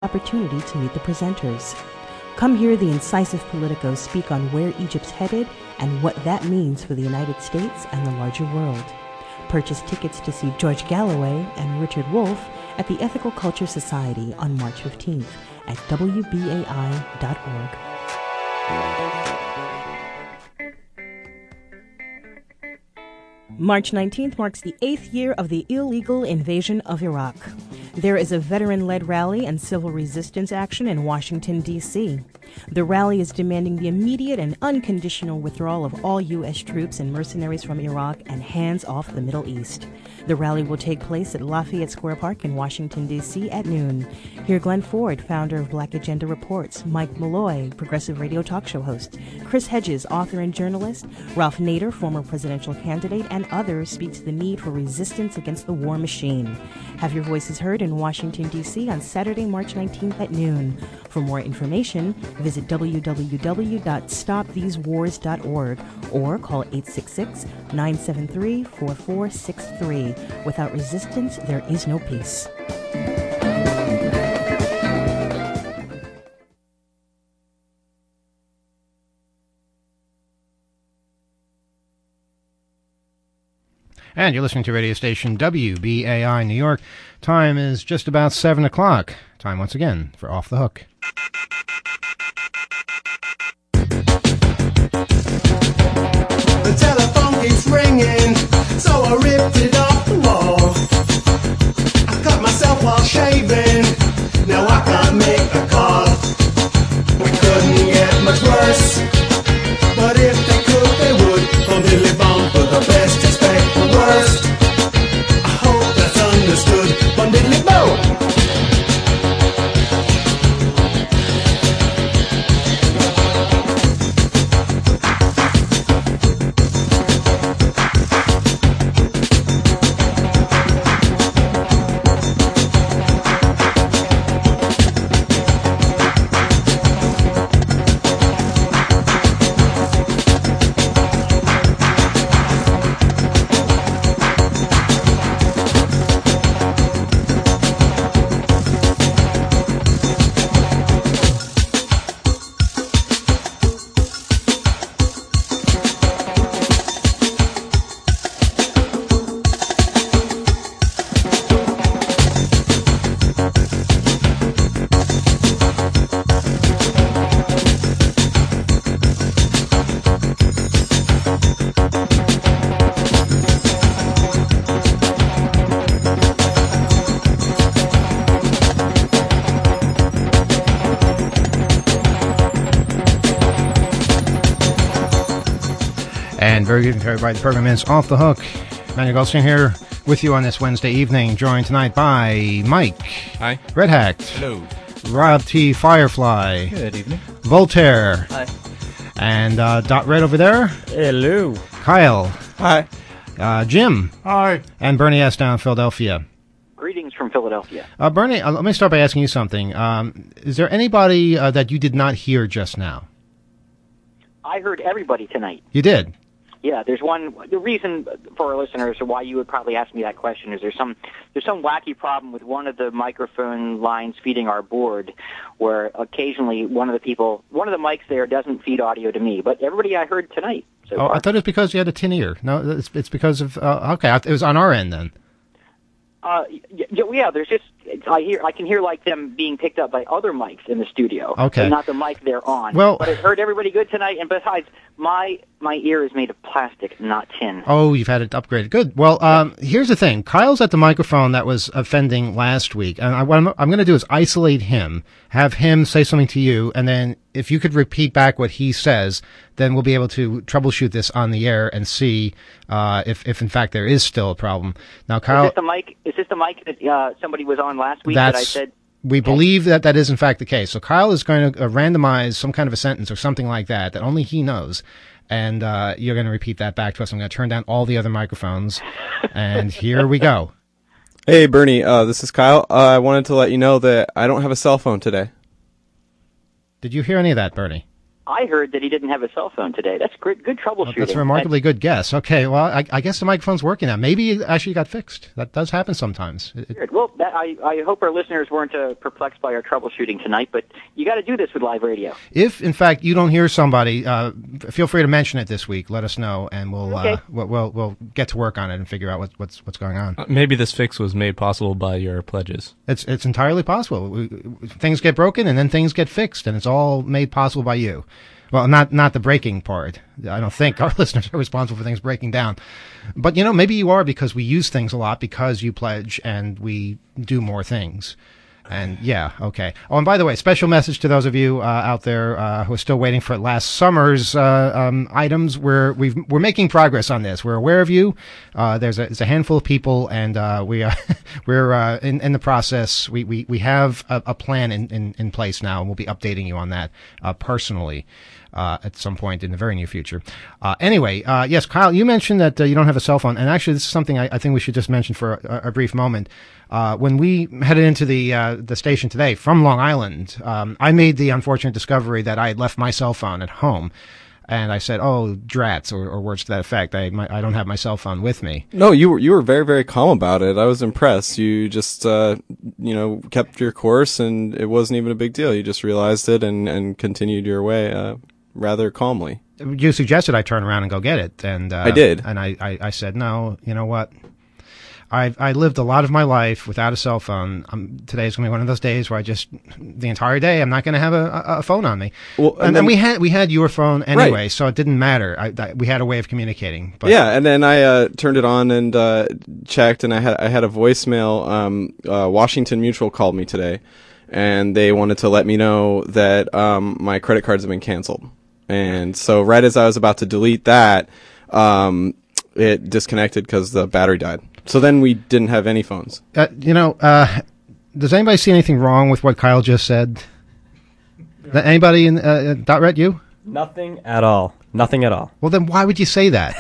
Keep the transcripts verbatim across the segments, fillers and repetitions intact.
opportunity to meet the presenters. Come hear the incisive politicos speak on where Egypt's headed and what that means for the United States and the larger world. Purchase tickets to see George Galloway and Richard Wolff at the Ethical Culture Society on March fifteenth at W B A I dot org. March nineteenth marks the eighth year of the illegal invasion of Iraq. There is a veteran-led rally and civil resistance action in Washington, D C The rally is demanding the immediate and unconditional withdrawal of all U S troops and mercenaries from Iraq and hands off the Middle East. The rally will take place at Lafayette Square Park in Washington, D C at noon. Hear Glenn Ford, founder of Black Agenda Reports, Mike Malloy, progressive radio talk show host, Chris Hedges, author and journalist, Ralph Nader, former presidential candidate, and others speak to the need for resistance against the war machine. Have your voices heard in Washington, D C on Saturday, March nineteenth at noon. For more information, visit w w w dot stop these wars dot org or call eight six six, nine seven three, four four six three. Without resistance, there is no peace. And you're listening to radio station W B A I New York. Time is just about seven o'clock. Time once again for Off the Hook. The telephone keeps ringing, so I ripped it off the wall. I cut myself while shaving, now I can't make a call. We couldn't get much worse, but if they could, they would. From Billy Bond for the best, expect the worst. I hope that's understood. From Billy Bond. And very good to everybody. The program is Off the Hook. Manuel Goldstein here with you on this Wednesday evening, joined tonight by Mike. Hi. Red Hacked. Hello. Rob T. Firefly. Good evening. Voltaire. Hi. And uh, Dot Red over there. Hello. Kyle. Hi. Uh, Jim. Hi. And Bernie S. down in Philadelphia. Greetings from Philadelphia. Uh, Bernie, uh, let me start by asking you something. Um, is there anybody uh, that you did not hear just now? I heard everybody tonight. You did? Yeah, there's one. The reason for our listeners, or why you would probably ask me that question, is there's some there's some wacky problem with one of the microphone lines feeding our board, where occasionally one of the people, one of the mics there doesn't feed audio to me, but everybody I heard tonight. So oh, far. I thought it was because you had a tin ear. No, it's, it's because of uh, okay. It was on our end then. Uh, yeah, yeah, there's just I hear I can hear like them being picked up by other mics in the studio. Okay, and not the mic they're on. Well, but I heard everybody good tonight, and besides, my my ear is made of plastic, not tin. Oh, you've had it upgraded. Good. Well, um, here's the thing. Kyle's at the microphone that was offending last week, and I, what I'm, I'm going to do is isolate him, have him say something to you, and then if you could repeat back what he says, then we'll be able to troubleshoot this on the air and see uh, if, if in fact there is still a problem. Now, Kyle, is this the mic? Is this the mic that uh, somebody was on last week that I said? We okay. believe that that is in fact the case. So Kyle is going to uh, randomize some kind of a sentence or something like that that only he knows, and uh, you're going to repeat that back to us. I'm going to turn down all the other microphones, and here we go. Hey, Bernie, uh, this is Kyle. Uh, I wanted to let you know that I don't have a cell phone today. Did you hear any of that, Bernie? I heard that he didn't have a cell phone today. That's great, good troubleshooting. Well, that's a remarkably good guess. Okay, well, I, I guess the microphone's working now. Maybe it actually got fixed. That does happen sometimes. It, Weird. Well, that, I, I hope our listeners weren't uh, perplexed by our troubleshooting tonight, but you got to do this with live radio. If, in fact, you don't hear somebody, uh, feel free to mention it this week. Let us know, and we'll Okay. uh, we'll, we'll we'll get to work on it and figure out what, what's what's going on. Uh, Maybe this fix was made possible by your pledges. It's it's entirely possible. We, things get broken, and then things get fixed, and it's all made possible by you. Well, not not the breaking part. I don't think our listeners are responsible for things breaking down. But, you know, maybe you are, because we use things a lot because you pledge and we do more things. And, yeah, okay. Oh, and by the way, special message to those of you uh, out there uh, who are still waiting for last summer's uh, um, items. We're we've, we're making progress on this. We're aware of you. Uh, there's, a, there's a handful of people, and uh, we are, we're uh, in, in the process. We, we, we have a, a plan in, in, in place now, and we'll be updating you on that uh, personally. Uh, at some point in the very near future. Uh, anyway, uh, yes, Kyle, you mentioned that uh, you don't have a cell phone, and actually, this is something I, I think we should just mention for a, a brief moment. Uh, when we headed into the uh, the station today from Long Island, um, I made the unfortunate discovery that I had left my cell phone at home, and I said, "Oh, drats," or, or words to that effect. I my, I don't have my cell phone with me. No, you were you were very very calm about it. I was impressed. You just uh, you know kept your course, and it wasn't even a big deal. You just realized it and and continued your way. Uh, rather calmly. You suggested I turn around and go get it, and uh, I did. And I, I, I said, no, you know what? I I lived a lot of my life without a cell phone. Um, today's going to be one of those days where I just, the entire day, I'm not going to have a, a, a phone on me. Well, and, and then then we had we had your phone anyway, Right. so it didn't matter. I, that, we had a way of communicating. But Yeah, and then I uh, turned it on and uh, checked, and I had I had a voicemail. Um, uh, Washington Mutual called me today, and they wanted to let me know that um, my credit cards have been canceled. And so right as I was about to delete that, um, it disconnected because the battery died. So then we didn't have any phones. Uh, you know, uh, does anybody see anything wrong with what Kyle just said? That anybody in uh, Dot Ret, you? Nothing at all. Nothing at all. Well, then why would you say that?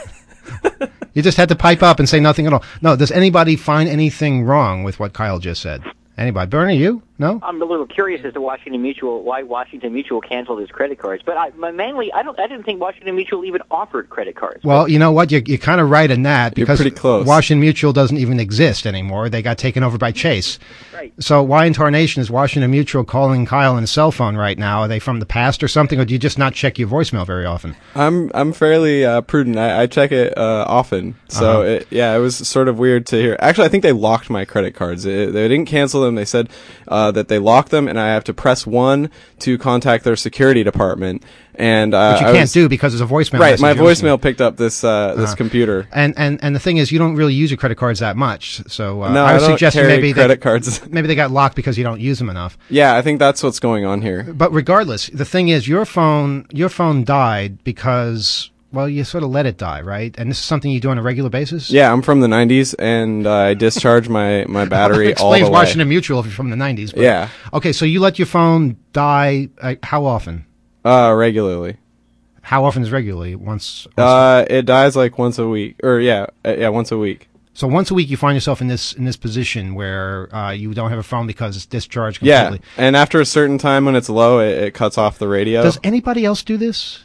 You just had to pipe up and say nothing at all. No, does anybody find anything wrong with what Kyle just said? Anybody? Bernie, you? No? I'm a little curious as to Washington Mutual, why Washington Mutual canceled his credit cards. But I, mainly, I don't. I didn't think Washington Mutual even offered credit cards. Well, you know what? You're, you're kind of right in that You're because pretty close. Washington Mutual doesn't even exist anymore. They got taken over by Chase. Right. So why in tarnation is Washington Mutual calling Kyle on his cell phone right now? Are they from the past or something, or do you just not check your voicemail very often? I'm I'm fairly uh, prudent. I, I check it uh, often. So Uh-huh. it, yeah, it was sort of weird to hear. Actually, I think they locked my credit cards. It, they didn't cancel them. They said uh, that they locked them, and I have to press one to contact their security department. And uh, Which you I can't was- do because there's a voicemail. Right, my message listening. voicemail picked up this uh, this Uh-huh. computer. And, and and the thing is, you don't really use your credit cards that much. So uh, No, I I was don't suggesting carry maybe credit they, cards. maybe they got locked because you don't use them enough. Yeah, I think that's what's going on here. But regardless, the thing is, your phone your phone died because, well, you sort of let it die, right? And this is something you do on a regular basis. Yeah, I'm from the nineties, and uh, I discharge my, my battery all the Explains way. Washington Mutual if you're from the nineties. But, Yeah. Okay, so you let your phone die. Uh, how often? Uh, regularly. How often is regularly? Once. once Uh, it dies like once a week, or yeah, uh, yeah, once a week. so once a week, you find yourself in this in this position where uh, you don't have a phone because it's discharged Yeah, completely. and after a certain time when it's low, it, it cuts off the radio. Does anybody else do this?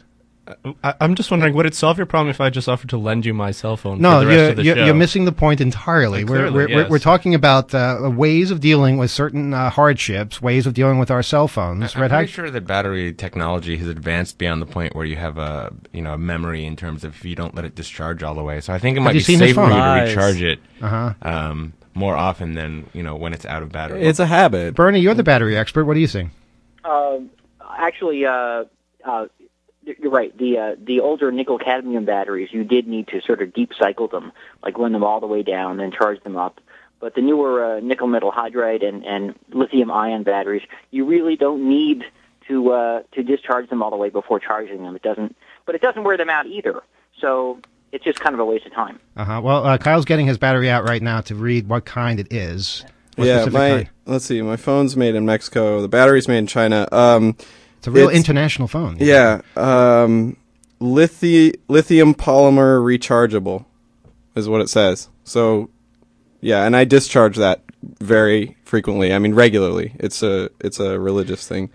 I, I'm just wondering, would it solve your problem if I just offered to lend you my cell phone No, for the rest you're, of the you're, show? you're missing the point entirely. Uh, we're, clearly, we're, we're, yes. we're talking about uh, ways of dealing with certain uh, hardships, ways of dealing with our cell phones. I'm Red pretty Hack? sure that battery technology has advanced beyond the point where you have a you know a memory in terms of if you don't let it discharge all the way. So I think it might you be seen his safer for phone? you to Nice. recharge it Uh-huh. um, more often than you know when it's out of battery. It's a habit. Bernie, you're the battery expert. What do you think? Uh, actually, uh, uh, you're right. The uh, the older nickel cadmium batteries, you did need to sort of deep cycle them, like run them all the way down, then charge them up. But the newer uh, nickel metal hydride and, and lithium ion batteries, you really don't need to uh, to discharge them all the way before charging them. It doesn't, but it doesn't wear them out either. So it's just kind of a waste of time. Uh-huh. Well, uh, Kyle's getting his battery out right now to read what kind it is. What Yeah, specific my kind? let's see, my phone's made in Mexico. The battery's made in China. Um, It's a real it's- international phone. yeah, um, lithi- lithium polymer rechargeable is what it says. So, yeah, and I discharge that very frequently. I mean, regularly. It's a it's a religious thing.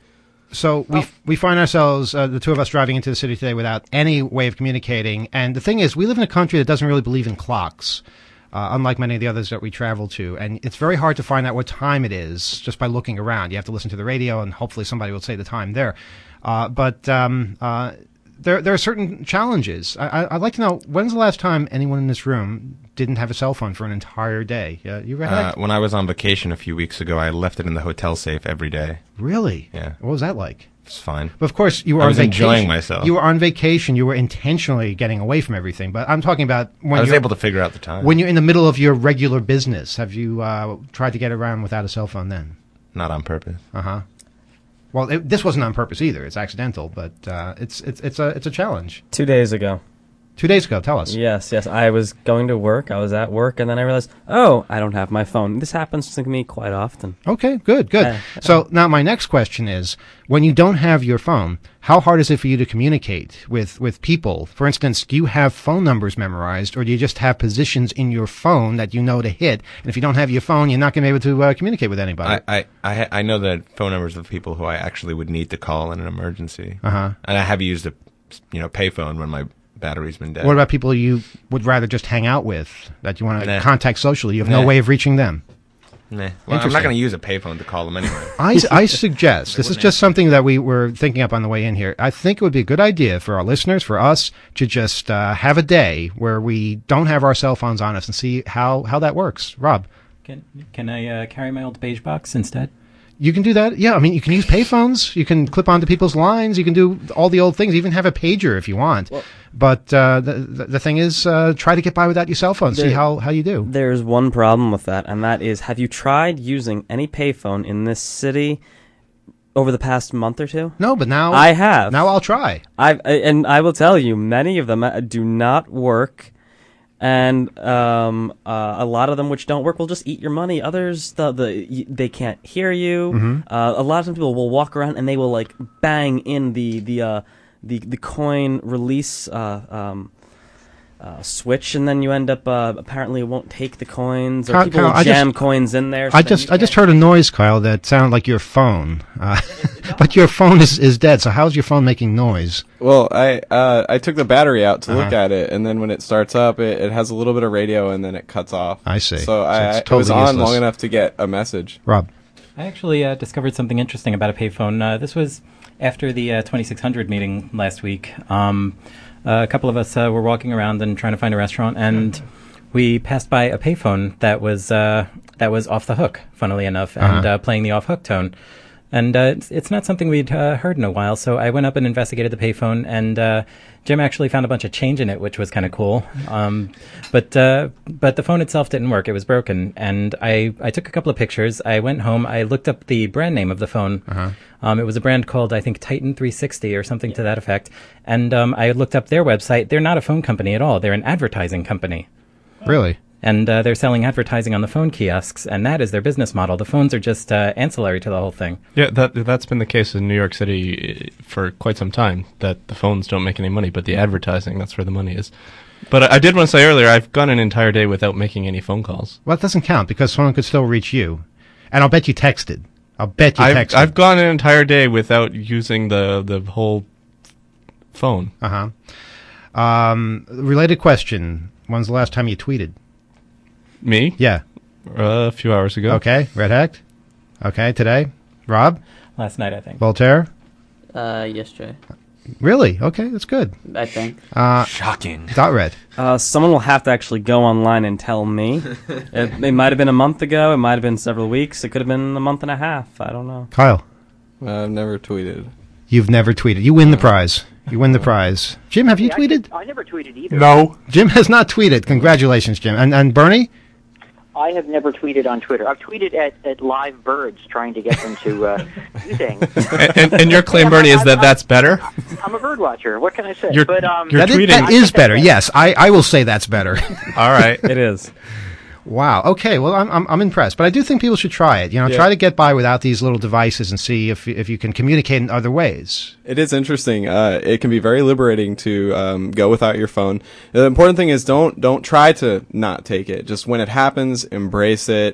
So we we find ourselves, uh, the two of us, driving into the city today without any way of communicating. And the thing is, we live in a country that doesn't really believe in clocks, uh, unlike many of the others that we travel to. And it's very hard to find out what time it is just by looking around. You have to listen to the radio, and hopefully somebody will say the time there. Uh, but um, uh, there there are certain challenges. I, I, I'd like to know, when's the last time anyone in this room didn't have a cell phone for an entire day? Uh, you read Uh, when I was on vacation a few weeks ago, I left it in the hotel safe every day. Really? Yeah. What was that like? It's fine. But of course, you were I on was vacation. enjoying myself. You were on vacation. You were intentionally getting away from everything. But I'm talking about when I was you're able to figure out the time. when you're in the middle of your regular business. Have you uh, tried to get around without a cell phone then? Not on purpose. Uh huh. Well, it, this wasn't on purpose either. It's accidental, but uh, it's it's it's a it's a challenge. Two days ago. Two days ago, tell us. Yes, yes. I was going to work. I was at work, and then I realized, oh, I don't have my phone. This happens to me quite often. Okay, good, good. Uh, so now my next question is, when you don't have your phone, how hard is it for you to communicate with, with people? For instance, do you have phone numbers memorized, or do you just have positions in your phone that you know to hit? And if you don't have your phone, you're not going to be able to uh, communicate with anybody. I, I, I, ha- I know the phone numbers of people who I actually would need to call in an emergency. Uh-huh. And I have used a, you know, payphone when my battery's been dead. What about people you would rather just hang out with, that you want to Nah. contact socially? You have Nah. no way of reaching them. Nah. Well, I'm Interesting. not going to use a payphone to call them anyway. I, I suggest, this is just something that we were thinking up on the way in here. I think it would be a good idea for our listeners, for us, to just uh, have a day where we don't have our cell phones on us and see how, how that works. Rob? Can can I uh, carry my old beige box instead? You can do that. Yeah, I mean, you can use payphones. You can clip onto people's lines. You can do all the old things. Even have a pager if you want. Well, but uh, the, the the thing is, uh, try to get by without your cell phone. See There- how, how you do. There's one problem with that, and that is, have you tried using any payphone in this city over the past month or two? No, but now I have. Now I'll try. I've, I- and I will tell you, many of them uh, do not work, and um, uh, a lot of them which don't work will just eat your money. Others, the, the y- they can't hear you. Mhm. Uh, a lot of times people will walk around and they will like bang in the the uh, the the coin release uh, um, uh, switch, and then you end up uh, apparently it won't take the coins, or Kyle- people Kyle, will I jam just- coins in there. so I then just you I just can't- heard a noise, Kyle, that sounded like your phone. Uh, but your phone is, is dead. So how's your phone making noise? Well, I uh, I took the battery out to look Uh-huh. at it, and then when it starts up, it, it has a little bit of radio, and then it cuts off. I see. So, So I, it's I was totally on useless. long enough to get a message. Rob? I actually uh, discovered something interesting about a payphone. Uh, this was after the uh, twenty-six hundred meeting last week. Um, uh, a couple of us uh, were walking around and trying to find a restaurant, and we passed by a payphone that was uh, that was off the hook, funnily enough, and Uh-huh. uh, playing the off hook tone. And uh, it's, it's not something we'd uh, heard in a while, so I went up and investigated the payphone, and uh, Jim actually found a bunch of change in it, which was kind of cool. Um, but uh, but the phone itself didn't work; it was broken. And I, I took a couple of pictures. I went home. I looked up the brand name of the phone. Uh-huh. Um, it was a brand called, I think, Titan three sixty or something to that effect. And um, I looked up their website. They're not a phone company at all. They're an advertising company. Really? And uh, they're selling advertising on the phone kiosks, and that is their business model. The phones are just uh, ancillary to the whole thing. Yeah, that that's been the case in New York City uh, for quite some time. That the phones don't make any money, but the advertising, that's where the money is. But I, I did want to say earlier, I've gone an entire day without making any phone calls. Well, it doesn't count because someone could still reach you. And I'll bet you texted. I'll bet you I've, texted. I've gone an entire day without using the the whole phone. Uh-huh. Um, related question. When's the last time you tweeted? Me? Yeah. Uh, a few hours ago. Okay. Red Hacked? Okay. Today? Rob? Last night, I think. Voltaire? Uh, yesterday, Really? Okay. That's good. I think. Uh, Shocking. Dot Red. Uh, someone will have to actually go online and tell me. it, it might have been a month ago. It might have been several weeks. It could have been a month and a half. I don't know. Kyle? Uh, I've never tweeted. You've never tweeted. You win the prize. You win the prize. Jim, have you Yeah, I tweeted? did- I never tweeted either. No. Jim has not tweeted. Congratulations, Jim. And and Bernie? I have never tweeted on Twitter. I've tweeted at, at live birds trying to get them to uh, do things. and, and, and your claim, Bernie, is that that's better? I'm a bird watcher. What can I say? You're- but um, you're That is, tweeting. that is better. Yes, I, I will say that's better. All right. It is. Wow. Okay. Well, I'm, I'm I'm impressed, but I do think people should try it. You know, Yeah. try to get by without these little devices and see if if you can communicate in other ways. It is interesting. Uh, it can be very liberating to um, go without your phone. The important thing is don't don't try to not take it. Just when it happens, embrace it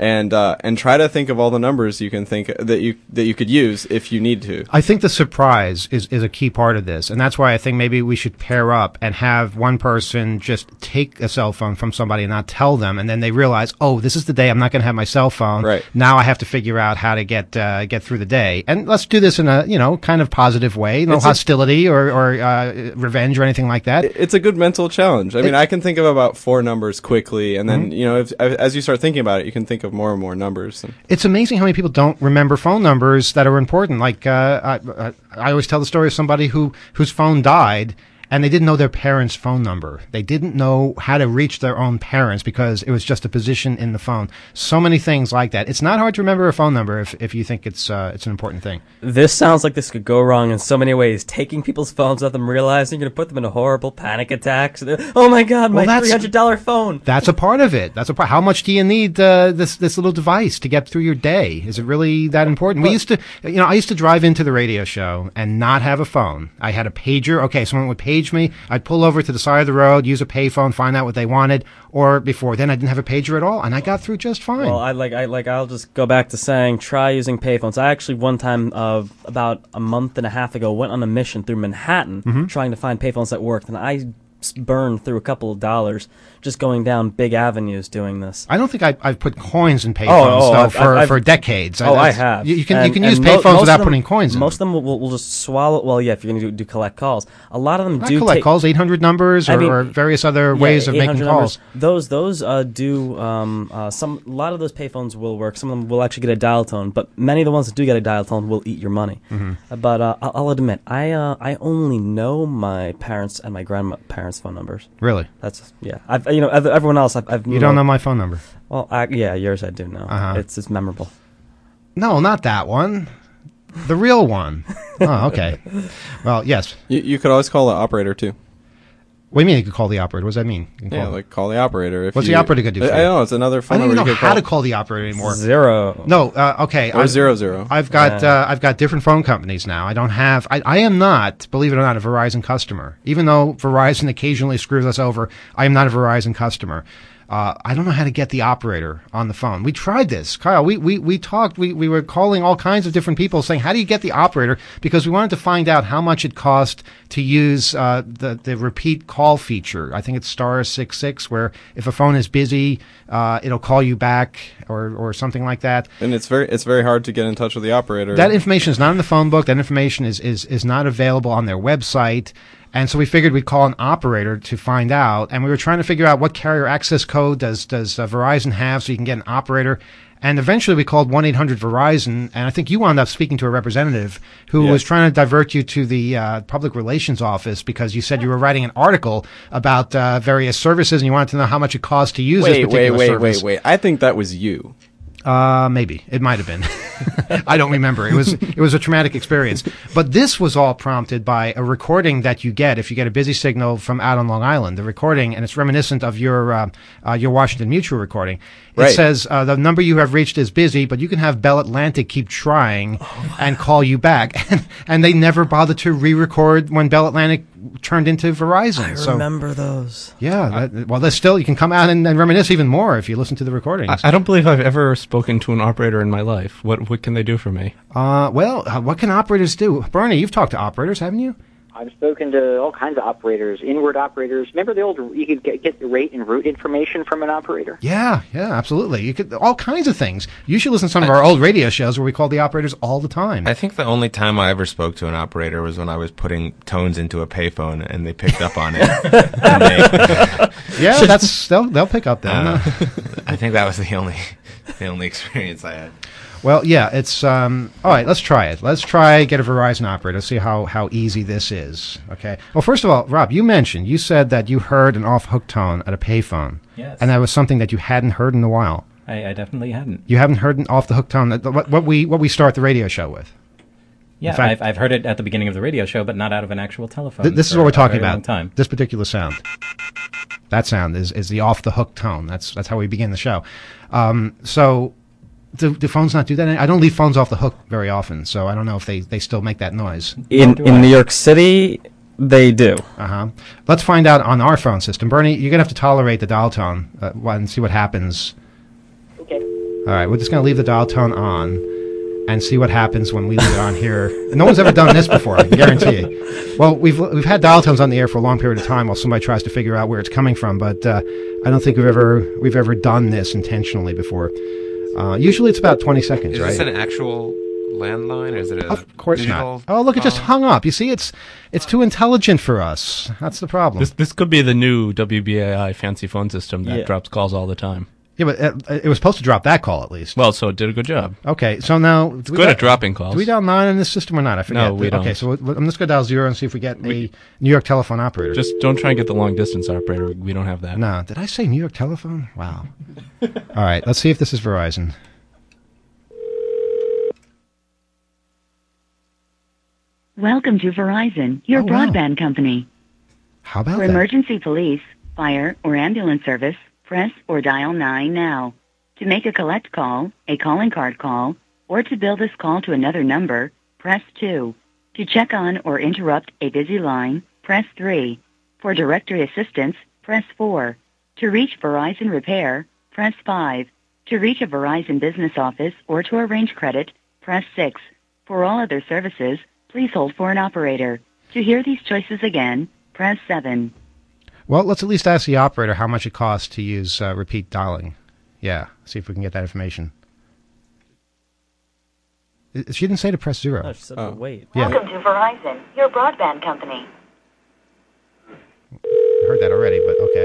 and uh, and try to think of all the numbers you can think that you that you could use if you need to. I think the surprise is, is a key part of this, and that's why I think maybe we should pair up and have one person just take a cell phone from somebody and not tell them, and then they realize, oh, this is the day I'm not going to have my cell phone. Right. Now I have to figure out how to get uh, get through the day, and let's do this in a you know kind of positive way, no It's a- hostility or or uh, revenge or anything like that. It's a good mental challenge. I mean, I can think of about four numbers quickly, and then Mhm. you know, if, as you start thinking about it, you can think of more and more numbers. And It's amazing how many people don't remember phone numbers that are important. Like uh, I, I, I always tell the story of somebody who whose phone died, and they didn't know their parents' phone number. They didn't know how to reach their own parents because it was just a position in the phone. So many things like that. It's not hard to remember a phone number if if you think it's uh, it's an important thing. This sounds like this could go wrong in so many ways. Taking people's phones without them realizing, you're going to put them in a horrible panic attack. So they're, oh my God, my Well, that's- three hundred dollars phone. That's a part of it. That's a part. How much do you need uh, this this little device to get through your day? Is it really that important? We used to, you know, I used to drive into the radio show and not have a phone. I had a pager. Okay, someone would page me. I'd pull over to the side of the road, use a payphone, find out what they wanted. Or before then, I didn't have a pager at all, and I got through just fine. Well, I like, I like, I'll just go back to saying, try using payphones. I actually one time, uh, about a month and a half ago, went on a mission through Manhattan Mhm. trying to find payphones that worked, and I s- burned through a couple of dollars just going down big avenues doing this. I don't think I, I've put coins in payphones Oh, oh, though, I've- for, I've- for decades. Oh, I That's- have. You, you can And- you can use and mo- most payphones of without them- putting coins in. Most of them will, will, will just swallow. Well, yeah, if you're going to do, do collect calls, a lot of them Not do collect take, calls, eight hundred numbers, or, I mean, or various other yeah, ways of eight making hundred calls. numbers. Those those uh, do um, uh, some. A lot of those payphones will work. Some of them will actually get a dial tone, but many of the ones that do get a dial tone will eat your money. Mhm. Uh, But uh, I'll, I'll admit, I uh, I only know my parents and my grandparents' phone numbers. Really? That's yeah. I've you know ev- everyone else I've, I've You don't know my phone number? Well, I, yeah, yours I do know. Uh-huh. It's it's memorable. No, not that one. The real one. Oh, okay. Well, yes. you, you could always call the operator too. What do you mean you could call the operator? What does that mean? You can Yeah, call- like call the operator. If What's you, the operator gonna do? I, for I you? know it's another I phone don't even number know you could how call. to call the operator anymore. Zero. No, uh, okay. Or I've- zero zero. I've got Yeah. uh, I've got different phone companies now. I don't have. I, I am not, believe it or not, a Verizon customer. Even though Verizon occasionally screws us over, I am not a Verizon customer. Uh, I don't know how to get the operator on the phone. We tried this, Kyle. We we we talked. We we were calling all kinds of different people, saying, "How do you get the operator?" Because we wanted to find out how much it cost to use uh, the the repeat call feature. I think it's star six six, where if a phone is busy, uh, it'll call you back or or something like that. And it's very it's very hard to get in touch with the operator. That information is not in the phone book. That information is, is, is not available on their website. And so we figured we'd call an operator to find out. And we were trying to figure out what carrier access code does, does uh, Verizon have so you can get an operator. And eventually we called one eight hundred Verizon. And I think you wound up speaking to a representative who Yeah. was trying to divert you to the uh, public relations office because you said you were writing an article about uh, various services and you wanted to know how much it cost to use this wait, particular wait, wait, service. wait, wait. I think that was you. Uh, maybe it might have been. I don't remember. It was it was a traumatic experience. But this was all prompted by a recording that you get if you get a busy signal from out on Long Island. The recording, and it's reminiscent of your uh, uh, your Washington Mutual recording. It Right. says uh, the number you have reached is busy, but you can have Bell Atlantic keep trying and call you back. And, and they never bothered to re-record when Bell Atlantic turned into Verizon. I so remember those. yeah, that, well, there's still you can come out and, and reminisce even more if you listen to the recordings. I, I don't believe I've ever spoken to an operator in my life. What what can they do for me? Uh, well, uh, what can operators do? Bernie, you've talked to operators, haven't you? I've spoken to all kinds of operators, inward operators. Remember the old, you could get, get the rate and route information from an operator? Yeah, yeah, absolutely. You could all kinds of things. You should listen to some of our old radio shows where we call the operators all the time. I think the only time I ever spoke to an operator was when I was putting tones into a payphone and they picked up on it. And they- yeah, that's they'll they'll pick up then. uh, I think that was the only the only experience I had. Well, yeah, it's um. All right, let's try it. Let's try get a Verizon operator. See how how easy this is. Okay. Well, first of all, Rob, you mentioned you said that you heard an off-hook tone at a payphone. Yes. And that was something that you hadn't heard in a while. I, I definitely hadn't. You haven't heard an off-the-hook tone. That, what, what we what we start the radio show with. Yeah, fact- I've, I've heard it at the beginning of the radio show, but not out of an actual telephone. Th- this is for what we're a talking very long about. Time. This particular sound. That sound is, is the off the hook tone. That's that's how we begin the show. Um, so do, do phones not do that? I don't leave phones off the hook very often, so I don't know if they, they still make that noise. In do in I. New York City, they do. Uh huh. Let's find out on our phone system. Bernie, you're gonna have to tolerate the dial tone uh, and see what happens. Okay. All right, we're just going to leave the dial tone on and see what happens when we leave it on here. No one's ever done this before, I can guarantee you. Well, we've we've had dial tones on the air for a long period of time while somebody tries to figure out where it's coming from, but uh, I don't think we've ever we've ever done this intentionally before. Uh, usually it's about twenty seconds, Is right? this an actual landline, or is it a Of course digital not. Oh, look, it just phone? hung up. You see, it's it's too intelligent for us. That's the problem. This this could be the new W B A I fancy phone system that Yeah. drops calls all the time. Yeah, but uh, it was supposed to drop that call at least. Well, so it did a good job. Okay, so now it's good at dropping calls. Do we dial nine in this system or not? I forget. No, we Okay, don't. so we- I'm just going to dial zero and see if we get a New York telephone operator. Just don't try and get the long distance operator. We don't have that. No, did I say New York telephone? Wow. All right, let's see if this is Verizon. Welcome to Verizon, your Oh, wow. broadband company. How about For that? emergency police, fire, or ambulance service, press or dial nine now. To make a collect call, a calling card call, or to bill this call to another number, press two. To check on or interrupt a busy line, press three. For directory assistance, press four. To reach Verizon Repair, press five. To reach a Verizon business office or to arrange credit, press six. For all other services, please hold for an operator. To hear these choices again, press seven. Well, let's at least ask the operator how much it costs to use uh, repeat dialing. Yeah, see if we can get that information. I- She didn't say to press zero. Oh, she said to wait. Yeah, Welcome to Verizon, your broadband company. I heard that already, but okay.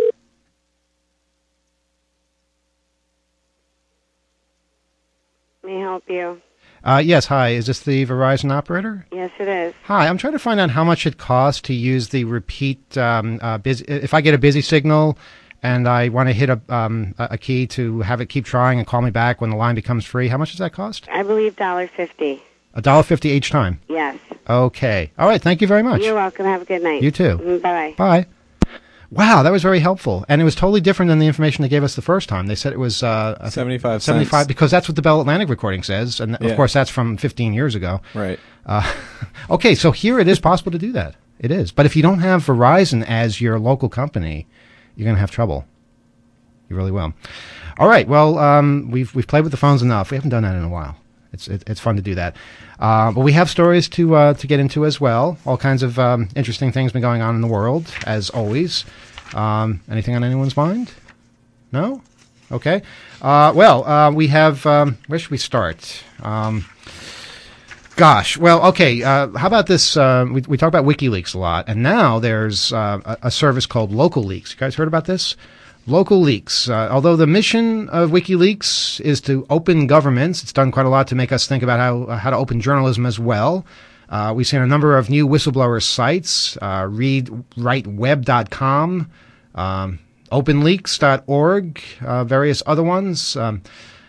May I help you? Uh, yes, hi. Is this the Verizon operator? Yes, it is. Hi, I'm trying to find out how much it costs to use the repeat. Um, uh, busy, if I get a busy signal and I want to hit a um, a a key to have it keep trying and call me back when the line becomes free, how much does that cost? I believe one dollar fifty. A dollar fifty each time. Yes. Okay. All right. Thank you very much. You're welcome. Have a good night. You too. Mm, Bye-bye. Bye. Wow, that was very helpful, and it was totally different than the information they gave us the first time. They said it was uh, I think seventy-five seventy-five cents. because that's what the Bell Atlantic recording says, and Yeah. of course that's from fifteen years ago. Right. Uh, okay, so here it is possible to do that. It is, but if you don't have Verizon as your local company, you're going to have trouble. You really will. All right. Well, um, we've we've played with the phones enough. We haven't done that in a while. It's it, it's fun to do that. Uh, but we have stories to uh, to get into as well. All kinds of um, interesting things been going on in the world, as always. Um, anything on anyone's mind? No? Okay. Uh, well, uh, we have. Um, where should we start? Um, gosh. Well, okay. Uh, how about this? Uh, we we talk about WikiLeaks a lot, and now there's uh, a, a service called LocalLeaks. You guys heard about this? LocalLeaks. Uh, although the mission of WikiLeaks is to open governments, it's done quite a lot to make us think about how uh, how to open journalism as well. Uh, we've seen a number of new whistleblower sites, uh, read write web dot com, um, open leaks dot org, uh, various other ones. Um,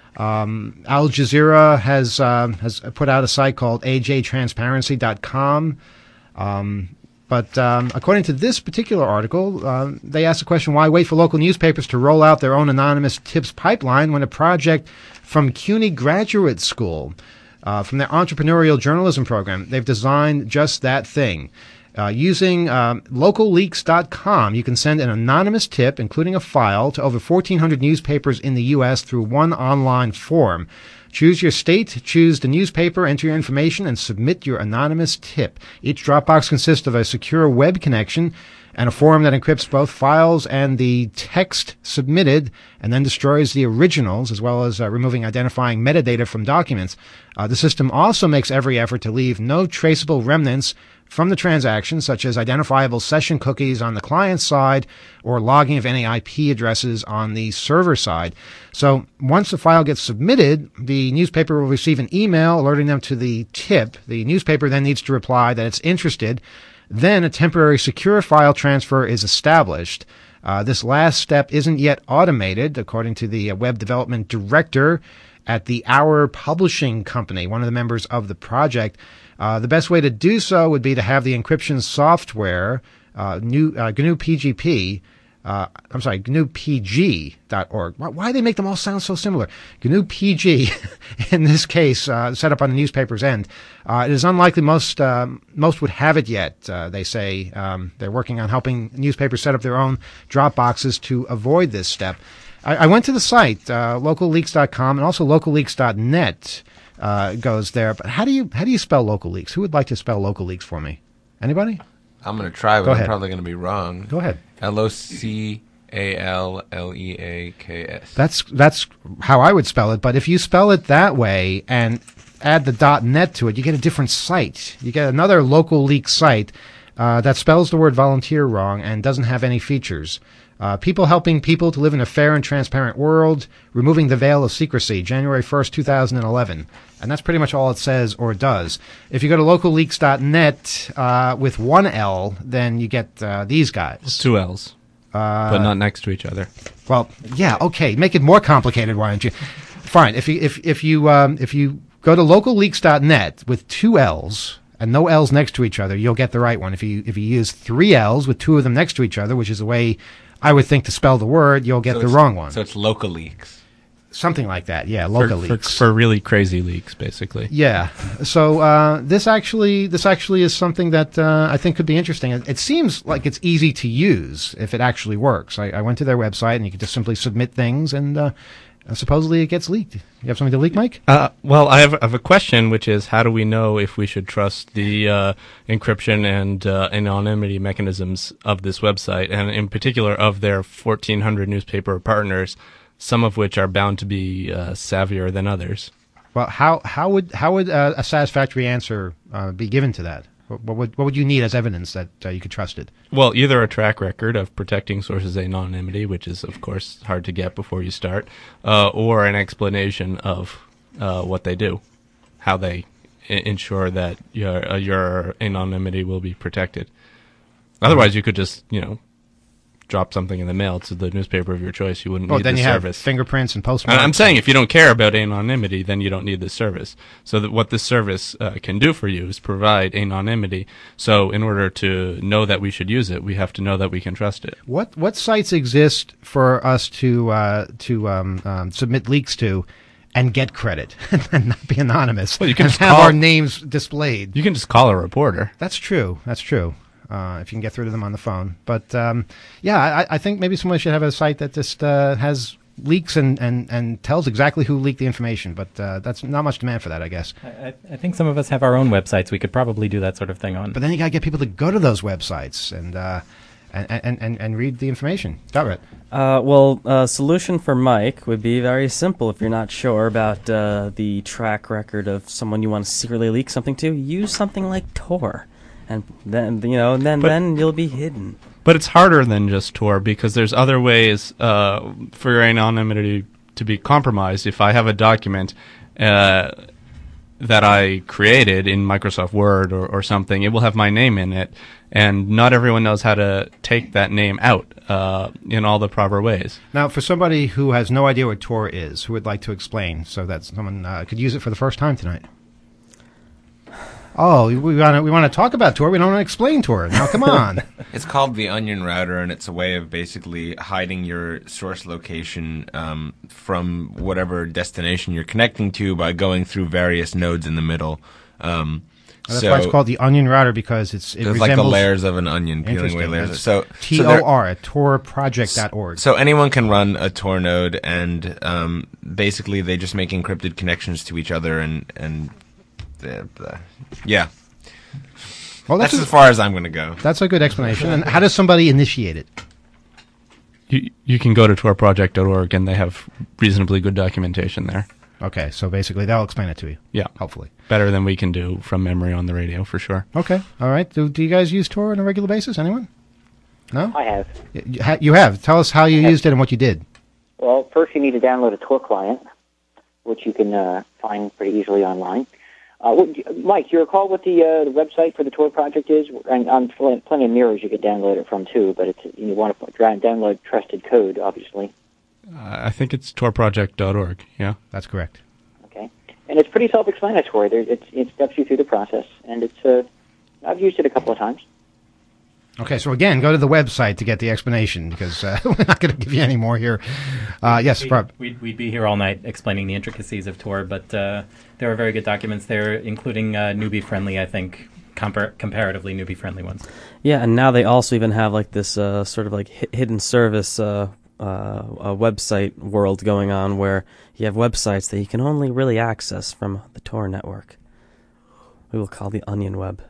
um, Al Jazeera has uh, has put out a site called A J transparency dot com. Um, But um, according to this particular article, uh, they asked the question, why wait for local newspapers to roll out their own anonymous tips pipeline when a project from CUNY Graduate School, uh, from their entrepreneurial journalism program, they've designed just that thing. Uh, using um, local leaks dot com, you can send an anonymous tip, including a file, to over fourteen hundred newspapers in the U S through one online form. Choose your state, choose the newspaper, enter your information, and submit your anonymous tip. Each Dropbox consists of a secure web connection and a form that encrypts both files and the text submitted and then destroys the originals, as well as uh, removing identifying metadata from documents. Uh, the system also makes every effort to leave no traceable remnants from the transaction, such as identifiable session cookies on the client side or logging of any I P addresses on the server side. So once the file gets submitted, the newspaper will receive an email alerting them to the tip. The newspaper then needs to reply that it's interested. Then a temporary secure file transfer is established. Uh, this last step isn't yet automated, according to the uh, web development director at the Hour Publishing Company, one of the members of the project. Uh, the best way to do so would be to have the encryption software, uh, new, uh, G N U P G P, uh, I'm sorry, G N U P G dot org. Why, why do they make them all sound so similar? G N U P G, in this case, uh, set up on the newspaper's end. Uh, it is unlikely most, um, most would have it yet, uh, they say. Um, they're working on helping newspapers set up their own drop boxes to avoid this step. I, I went to the site, uh, local leaks dot com, and also local leaks dot net uh, goes there. But how do you how do you spell LocalLeaks? Who would like to spell LocalLeaks for me? Anybody? I'm going to try, but Go I'm ahead. probably going to be wrong. Go ahead. L O C A L L E A K S. That's that's how I would spell it. But if you spell it that way and add the .net to it, you get a different site. You get another Local Leaks site uh, that spells the word volunteer wrong and doesn't have any features. Uh, people helping people to live in a fair and transparent world, removing the veil of secrecy, January first, two thousand eleven. And that's pretty much all it says or does. If you go to local leaks dot net uh, with one L, then you get uh, these guys. It's two L's, uh, but not next to each other. Well, yeah, okay. Make it more complicated, why don't you? Fine. If you if if you um, if you go to local leaks dot net with two L's and no L's next to each other, you'll get the right one. If you if you use three L's with two of them next to each other, which is the way I would think to spell the word, you'll get So the it's- wrong one. So it's local leaks. Something like that, yeah, For, local for, leaks. for really crazy leaks, basically. Yeah. So uh, this actually this actually is something that uh, I think could be interesting. It, it seems like it's easy to use if it actually works. I, I went to their website and you can just simply submit things and uh, supposedly it gets leaked. You have something to leak, Mike? Uh, well, I have, I have a question, which is how do we know if we should trust the uh, encryption and uh, anonymity mechanisms of this website, and in particular of their fourteen hundred newspaper partners, some of which are bound to be uh, savvier than others? Well, how how would how would uh, a satisfactory answer uh, be given to that? What, what would what would you need as evidence that uh, you could trust it? Well, either a track record of protecting sources' anonymity, which is, of course, hard to get before you start, uh, or an explanation of uh, what they do, how they I- ensure that your uh, your anonymity will be protected. Otherwise, you could just, you know, drop something in the mail to the newspaper of your choice. You wouldn't Well, need then the you service. have fingerprints and And postmarks. I'm saying if you don't care about anonymity, then you don't need this service. So that what this service uh, can do for you is provide anonymity. So in order to know that we should use it, we have to know that we can trust it. What what sites exist for us to uh, to um, um, submit leaks to and get credit and not be anonymous? Well, you can and just have call- our names displayed. You can just call a reporter. That's true. That's true. Uh, if you can get through to them on the phone. But um, yeah, I, I think maybe somebody should have a site that just uh, has leaks and, and, and tells exactly who leaked the information. But uh, that's not much demand for that, I guess. I, I think some of us have our own websites. We could probably do that sort of thing on. But then you got to get people to go to those websites and uh, and, and, and, and read the information. Got it. Uh, well, a solution for Mike would be very simple. If you're not sure about uh, the track record of someone you want to secretly leak something to, use something like Tor, and then you know, then But- then you'll be hidden. But it's harder than just Tor because there's other ways uh, for your anonymity to be compromised. If I have a document uh, that I created in Microsoft Word or, or something, it will have my name in it, and not everyone knows how to take that name out uh, in all the proper ways. Now, for somebody who has no idea what Tor is, who would like to explain so that someone uh, could use it for the first time tonight? Oh, we want to we want to talk about Tor. We don't want to explain Tor. Now, come on. It's called the Onion Router, and it's a way of basically hiding your source location um, from whatever destination you're connecting to by going through various nodes in the middle. Um, That's so why it's called the Onion Router, because it's it it's like the resembles layers of an onion, peeling away Interesting. layers. That's So T so O there- R at tor project dot org. So anyone can run a Tor node, and um, basically they just make encrypted connections to each other, and and the, the, yeah. Well, that's that's a- as far as I'm going to go. That's a good explanation. And how does somebody initiate it? You you can go to tor project dot org and they have reasonably good documentation there. Okay, so basically they'll explain it to you. Yeah, hopefully better than we can do from memory on the radio for sure. Okay, all right. Do, do you guys use Tor on a regular basis? Anyone? No? I have. You ha- you have. Tell us how you used it and what you did. Well, first you need to download a Tor client, which you can uh, find pretty easily online. Uh, what, Mike, you recall what the, uh, the website for the Tor project is? And on pl- plenty of mirrors you could download it from too, but it's, you want to try and download trusted code, obviously. Uh, I think it's tor project dot org. Yeah, that's correct. Okay, and it's pretty self-explanatory. There, it's, it steps you through the process, and it's uh, I've used it a couple of times. Okay, so again, go to the website to get the explanation, because uh, we're not going to give you any more here. Uh, yes, we'd, Rob. We'd, we'd be here all night explaining the intricacies of Tor, but uh, there are very good documents there, including uh, newbie-friendly, I think, compar- comparatively newbie-friendly ones. Yeah, and now they also even have like this uh, sort of like hi- hidden service uh, uh, a website world going on where you have websites that you can only really access from the Tor network. We will call the Onion Web.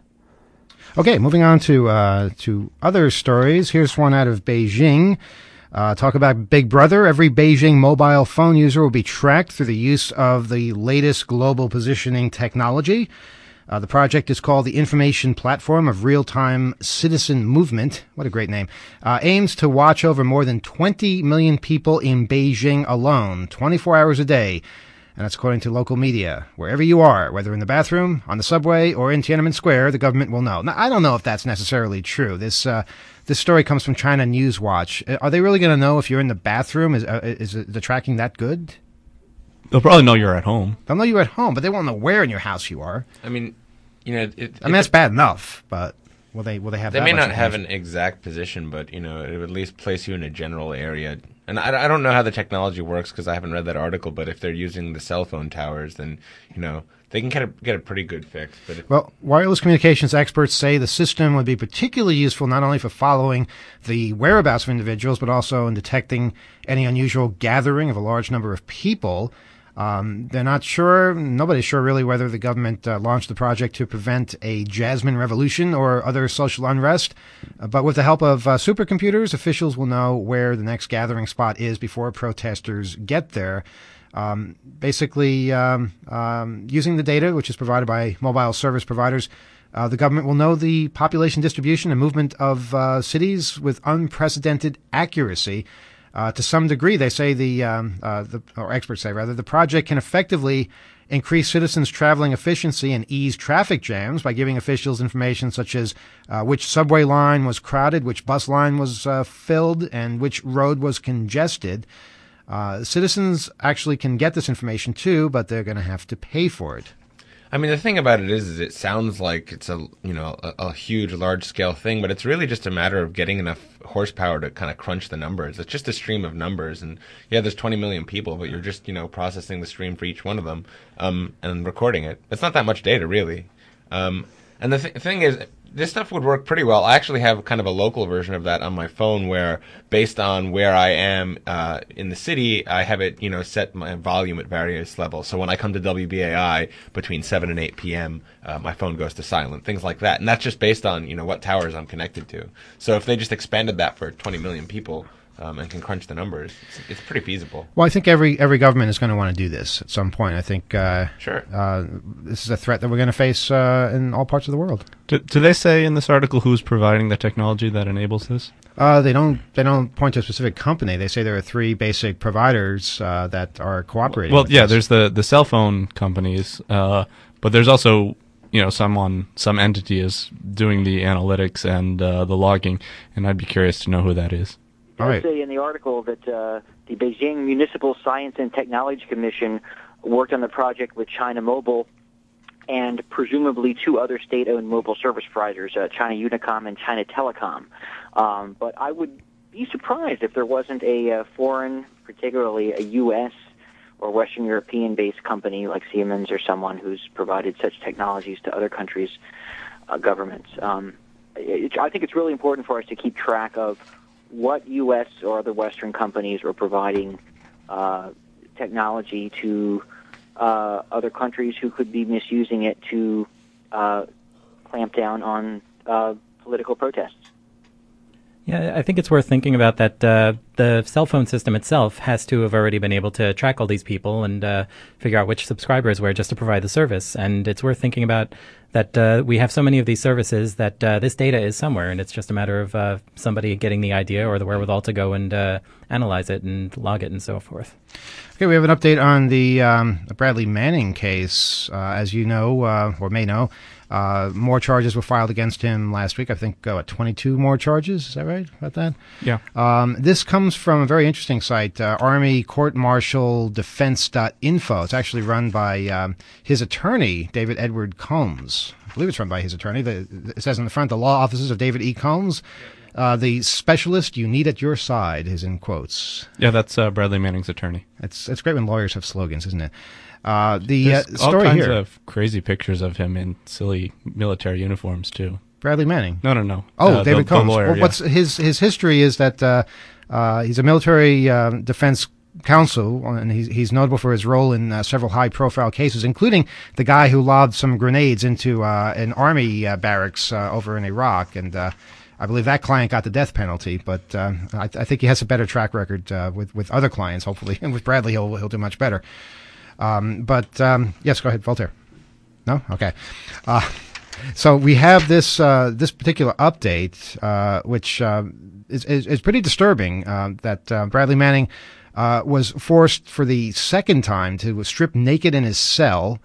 Okay, moving on to uh, to other stories. Here's one out of Beijing. Uh, talk about Big Brother. Every Beijing mobile phone user will be tracked through the use of the latest global positioning technology. Uh, the project is called the Information Platform of Real-Time Citizen Movement. What a great name. Uh, aims to watch over more than twenty million people in Beijing alone, twenty-four hours a day. And that's according to local media. Wherever you are, whether in the bathroom, on the subway, or in Tiananmen Square, the government will know. Now, I don't know if that's necessarily true. This uh, this story comes from China News Watch. Are they really going to know if you're in the bathroom? Is, uh, is the tracking that good? They'll probably know you're at home. They'll know you're at home, but they won't know where in your house you are. I mean, you know, it, I mean that's bad enough, but will they will they have? They that may much not have an exact position, but you know, it would at least place you in a general area. And I, I don't know how the technology works because I haven't read that article. But if they're using the cell phone towers, then you know they can get a, get a pretty good fix. But if, well, wireless communications experts say the system would be particularly useful not only for following the whereabouts of individuals, but also in detecting any unusual gathering of a large number of people. Um, they're not sure, nobody's sure really whether the government uh, launched the project to prevent a Jasmine revolution or other social unrest. Uh, but with the help of uh, supercomputers, officials will know where the next gathering spot is before protesters get there. Um, basically, um, um, using the data, which is provided by mobile service providers, uh, the government will know the population distribution and movement of uh, cities with unprecedented accuracy. Uh, to some degree, they say the, um, uh, the, or experts say rather, the project can effectively increase citizens' traveling efficiency and ease traffic jams by giving officials information such as uh, which subway line was crowded, which bus line was uh, filled, and which road was congested. Uh, citizens actually can get this information too, but they're going to have to pay for it. I mean, the thing about it is, is it sounds like it's a you know a, a huge, large scale thing, but it's really just a matter of getting enough horsepower to kind of crunch the numbers. It's just a stream of numbers, and yeah, there's twenty million people, but you're just you know processing the stream for each one of them, um, and recording it. It's not that much data, really. Um, and the th- thing is, this stuff would work pretty well. I actually have kind of a local version of that on my phone where, based on where I am uh, in the city, I have it, you know, set my volume at various levels. So when I come to W B A I between seven and eight p.m., uh, my phone goes to silent, things like that. And that's just based on, you know, what towers I'm connected to. So if they just expanded that for twenty million people, Um, and can crunch the numbers, it's, it's pretty feasible. Well, I think every every government is going to want to do this at some point. I think uh, sure. uh, this is a threat that we're going to face uh, in all parts of the world. Do, do they say in this article who's providing the technology that enables this? Uh, they don't. They don't point to a specific company. They say there are three basic providers uh, that are cooperating. Well, with yeah, this. there's the, the cell phone companies, uh, but there's also you know someone some entity is doing the analytics and uh, the logging, and I'd be curious to know who that is. It does say in the article that uh, the Beijing Municipal Science and Technology Commission worked on the project with China Mobile and presumably two other state-owned mobile service providers, uh, China Unicom and China Telecom. Um, but I would be surprised if there wasn't a uh, foreign, particularly a U S or Western European-based company like Siemens or someone who's provided such technologies to other countries' uh, governments. Um, it, I think it's really important for us to keep track of what U S or other Western companies are providing uh, technology to uh, other countries who could be misusing it to uh, clamp down on uh, political protests. Yeah, I think it's worth thinking about that. Uh, the cell phone system itself has to have already been able to track all these people and uh, figure out which subscribers were just to provide the service. And it's worth thinking about that uh, we have so many of these services that uh, this data is somewhere, and it's just a matter of uh, somebody getting the idea or the wherewithal to go and uh, analyze it and log it and so forth. Okay, we have an update on the um, Bradley Manning case. Uh, as you know, uh, or may know, uh, more charges were filed against him last week. I think, uh, what, twenty-two more charges? Is that right about that? Yeah. Um, this comes from a very interesting site, uh, Army Court Martial Defense dot info. It's actually run by um, his attorney, David Edward Combs. I believe it's run by his attorney. The, it says in the front, the law offices of David E. Combs. Uh, the specialist you need at your side is in quotes. Yeah, that's uh, Bradley Manning's attorney. It's it's great when lawyers have slogans, isn't it? Uh, the uh, There's all story kinds here. of crazy pictures of him in silly military uniforms too. Bradley Manning. No, no, no. Oh, uh, David the, Combs. the lawyer, well, yeah. what's his his history is that uh, Uh, he's a military uh, defense counsel, and he's, he's notable for his role in uh, several high-profile cases, including the guy who lobbed some grenades into uh, an army uh, barracks uh, over in Iraq, and uh, I believe that client got the death penalty. But uh, I, I think he has a better track record uh, with with other clients, hopefully, and with Bradley, he'll he'll do much better. Um, but um, yes, go ahead, Voltaire. No, okay. Uh, so we have this uh, this particular update, uh, which uh, is, is is pretty disturbing. Uh, that uh, Bradley Manning Uh, was forced for the second time to strip naked in his cell.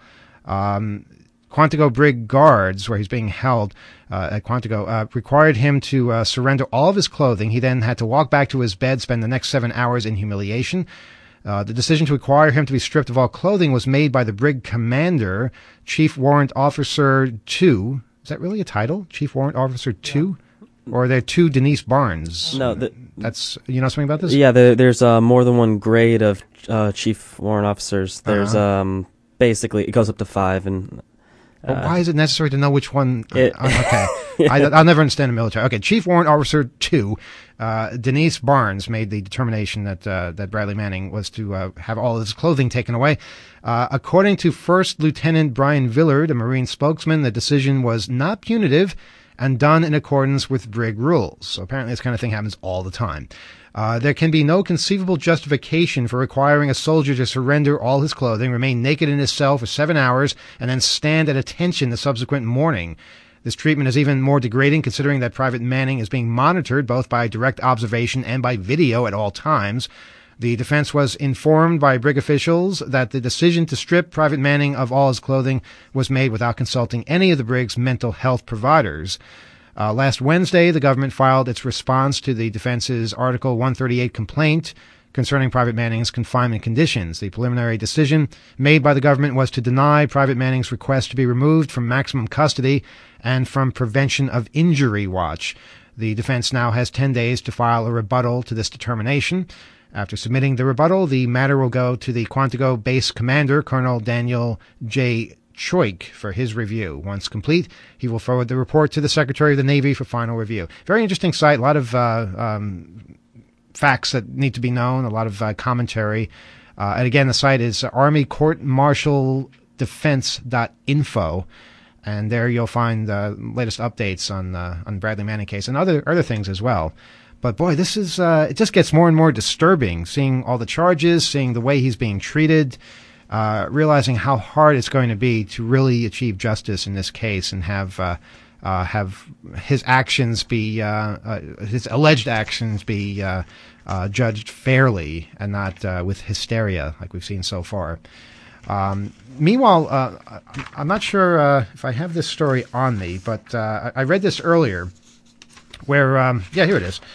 Um, Quantico Brig guards, where he's being held uh, at Quantico, uh, required him to uh, surrender all of his clothing. He then had to walk back to his bed, spend the next seven hours in humiliation. Uh, the decision to require him to be stripped of all clothing was made by the brig commander, Chief Warrant Officer two. Is that really a title? Chief Warrant Officer two? Yeah. Or are there two Denise Barnes? No, the, that's you know something about this? Yeah, there, there's uh, more than one grade of uh, chief warrant officers. There's Uh-huh. um, basically it goes up to five, and uh, Well, why is it necessary to know which one? It- uh, okay, I, I'll never understand the military. Okay, Chief Warrant Officer two, uh, Denise Barnes made the determination that uh, that Bradley Manning was to uh, have all his clothing taken away. Uh, according to First Lieutenant Brian Villard, a Marine spokesman, the decision was not punitive and done in accordance with brig rules. So apparently this kind of thing happens all the time. Uh, there can be no conceivable justification for requiring a soldier to surrender all his clothing, remain naked in his cell for seven hours, and then stand at attention the subsequent morning. This treatment is even more degrading considering that Private Manning is being monitored both by direct observation and by video at all times. The defense was informed by brig officials that the decision to strip Private Manning of all his clothing was made without consulting any of the brig's mental health providers. Uh, last Wednesday, the government filed its response to the defense's Article one thirty-eight complaint concerning Private Manning's confinement conditions. The preliminary decision made by the government was to deny Private Manning's request to be removed from maximum custody and from Prevention of Injury Watch. The defense now has ten days to file a rebuttal to this determination. After submitting the rebuttal, the matter will go to the Quantico Base Commander, Colonel Daniel J. Choik, for his review. Once complete, he will forward the report to the Secretary of the Navy for final review. Very interesting site, a lot of uh, um, facts that need to be known, a lot of uh, commentary. Uh, and again, the site is army court martial defense dot info. And there you'll find the uh, latest updates on uh, on Bradley Manning case and other other things as well. But boy, this is, uh, it just gets more and more disturbing, seeing all the charges, seeing the way he's being treated, uh, realizing how hard it's going to be to really achieve justice in this case and have, uh, uh, have his actions be, uh, uh, his alleged actions be, uh, uh, judged fairly and not, uh, with hysteria like we've seen so far. Um, meanwhile, uh, I'm not sure, uh, if I have this story on me, but, uh, I, I read this earlier where, um, yeah, here it is.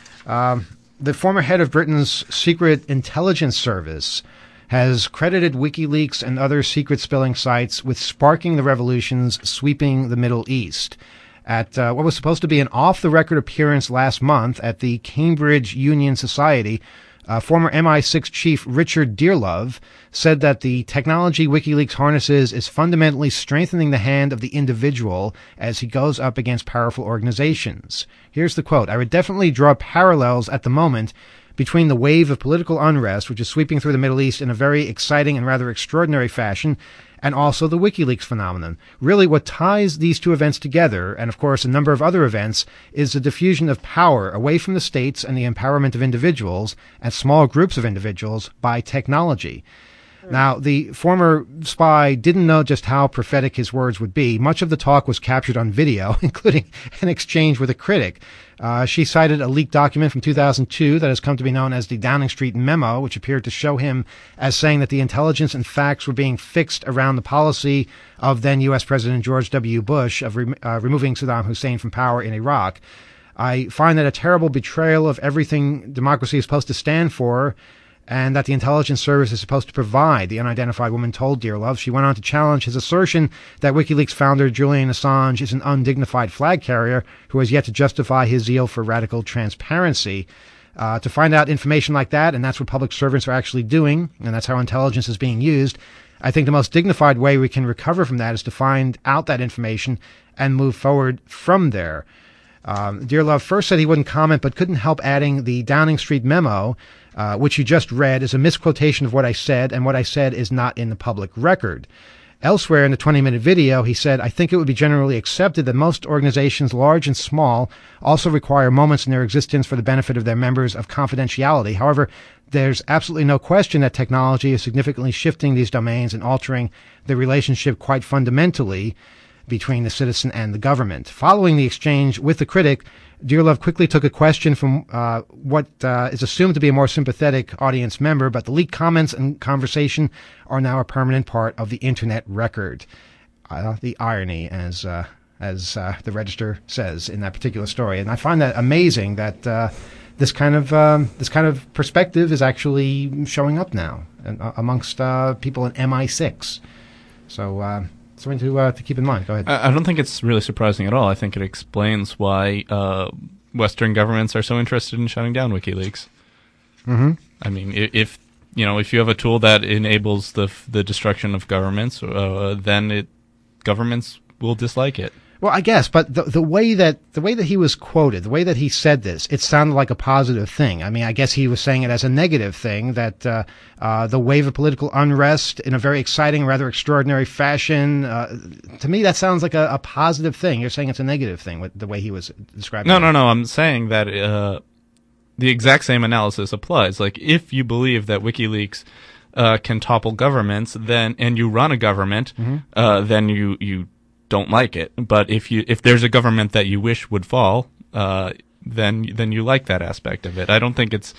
Um, the former head of Britain's secret intelligence service has credited WikiLeaks and other secret spilling sites with sparking the revolutions sweeping the Middle East. At uh, what was supposed to be an off-the-record appearance last month at the Cambridge Union Society, uh, former M I six chief Richard Dearlove said that the technology WikiLeaks harnesses is fundamentally strengthening the hand of the individual as he goes up against powerful organizations. Here's the quote: "I would definitely draw parallels at the moment between the wave of political unrest, which is sweeping through the Middle East in a very exciting and rather extraordinary fashion, and also the WikiLeaks phenomenon. Really what ties these two events together, and of course a number of other events, is the diffusion of power away from the states and the empowerment of individuals and small groups of individuals by technology." Now, the former spy didn't know just how prophetic his words would be. Much of the talk was captured on video, including an exchange with a critic. Uh, she cited a leaked document from two thousand two that has come to be known as the Downing Street Memo, which appeared to show him as saying that the intelligence and facts were being fixed around the policy of then U S President George W. Bush of re- uh, removing Saddam Hussein from power in Iraq. I find that a terrible betrayal of everything democracy is supposed to stand for, and that the intelligence service is supposed to provide, the unidentified woman told Dearlove. She went on to challenge his assertion that WikiLeaks founder Julian Assange is an undignified flag carrier who has yet to justify his zeal for radical transparency. Uh, to find out information like that, and that's what public servants are actually doing, and that's how intelligence is being used, I think the most dignified way we can recover from that is to find out that information and move forward from there. Um, Dearlove first said he wouldn't comment, but couldn't help adding the Downing Street memo, uh, which you just read, is a misquotation of what I said, and what I said is not in the public record. Elsewhere in the twenty-minute video, he said, I think it would be generally accepted that most organizations, large and small, also require moments in their existence for the benefit of their members of confidentiality. However, there's absolutely no question that technology is significantly shifting these domains and altering the relationship quite fundamentally between the citizen and the government. Following the exchange with the critic, Dearlove quickly took a question from uh, what uh, is assumed to be a more sympathetic audience member, but the leaked comments and conversation are now a permanent part of the internet record. Uh, the irony, as uh, as uh, the Register says in that particular story, and I find that amazing that uh, this kind of um, this kind of perspective is actually showing up now and, uh, amongst uh, people in M I six. So. Uh, Something to uh, to keep in mind. Go ahead. I, I don't think it's really surprising at all. I think it explains why uh, Western governments are so interested in shutting down WikiLeaks. Mm-hmm. I mean, if, if you know, if you have a tool that enables the the destruction of governments, uh, then it governments will dislike it. Well, I guess, but the the way that the way that he was quoted, the way that he said this, it sounded like a positive thing. I mean, I guess he was saying it as a negative thing, that uh, uh, the wave of political unrest in a very exciting, rather extraordinary fashion. Uh, to me, that sounds like a, a positive thing. You're saying it's a negative thing with the way he was describing No, it. no, no. I'm saying that uh, the exact same analysis applies. Like, if you believe that WikiLeaks uh, can topple governments, then and you run a government, Mm-hmm. uh, then you you. don't like it. But if you if there's a government that you wish would fall, uh, then then you like that aspect of it. I don't think it's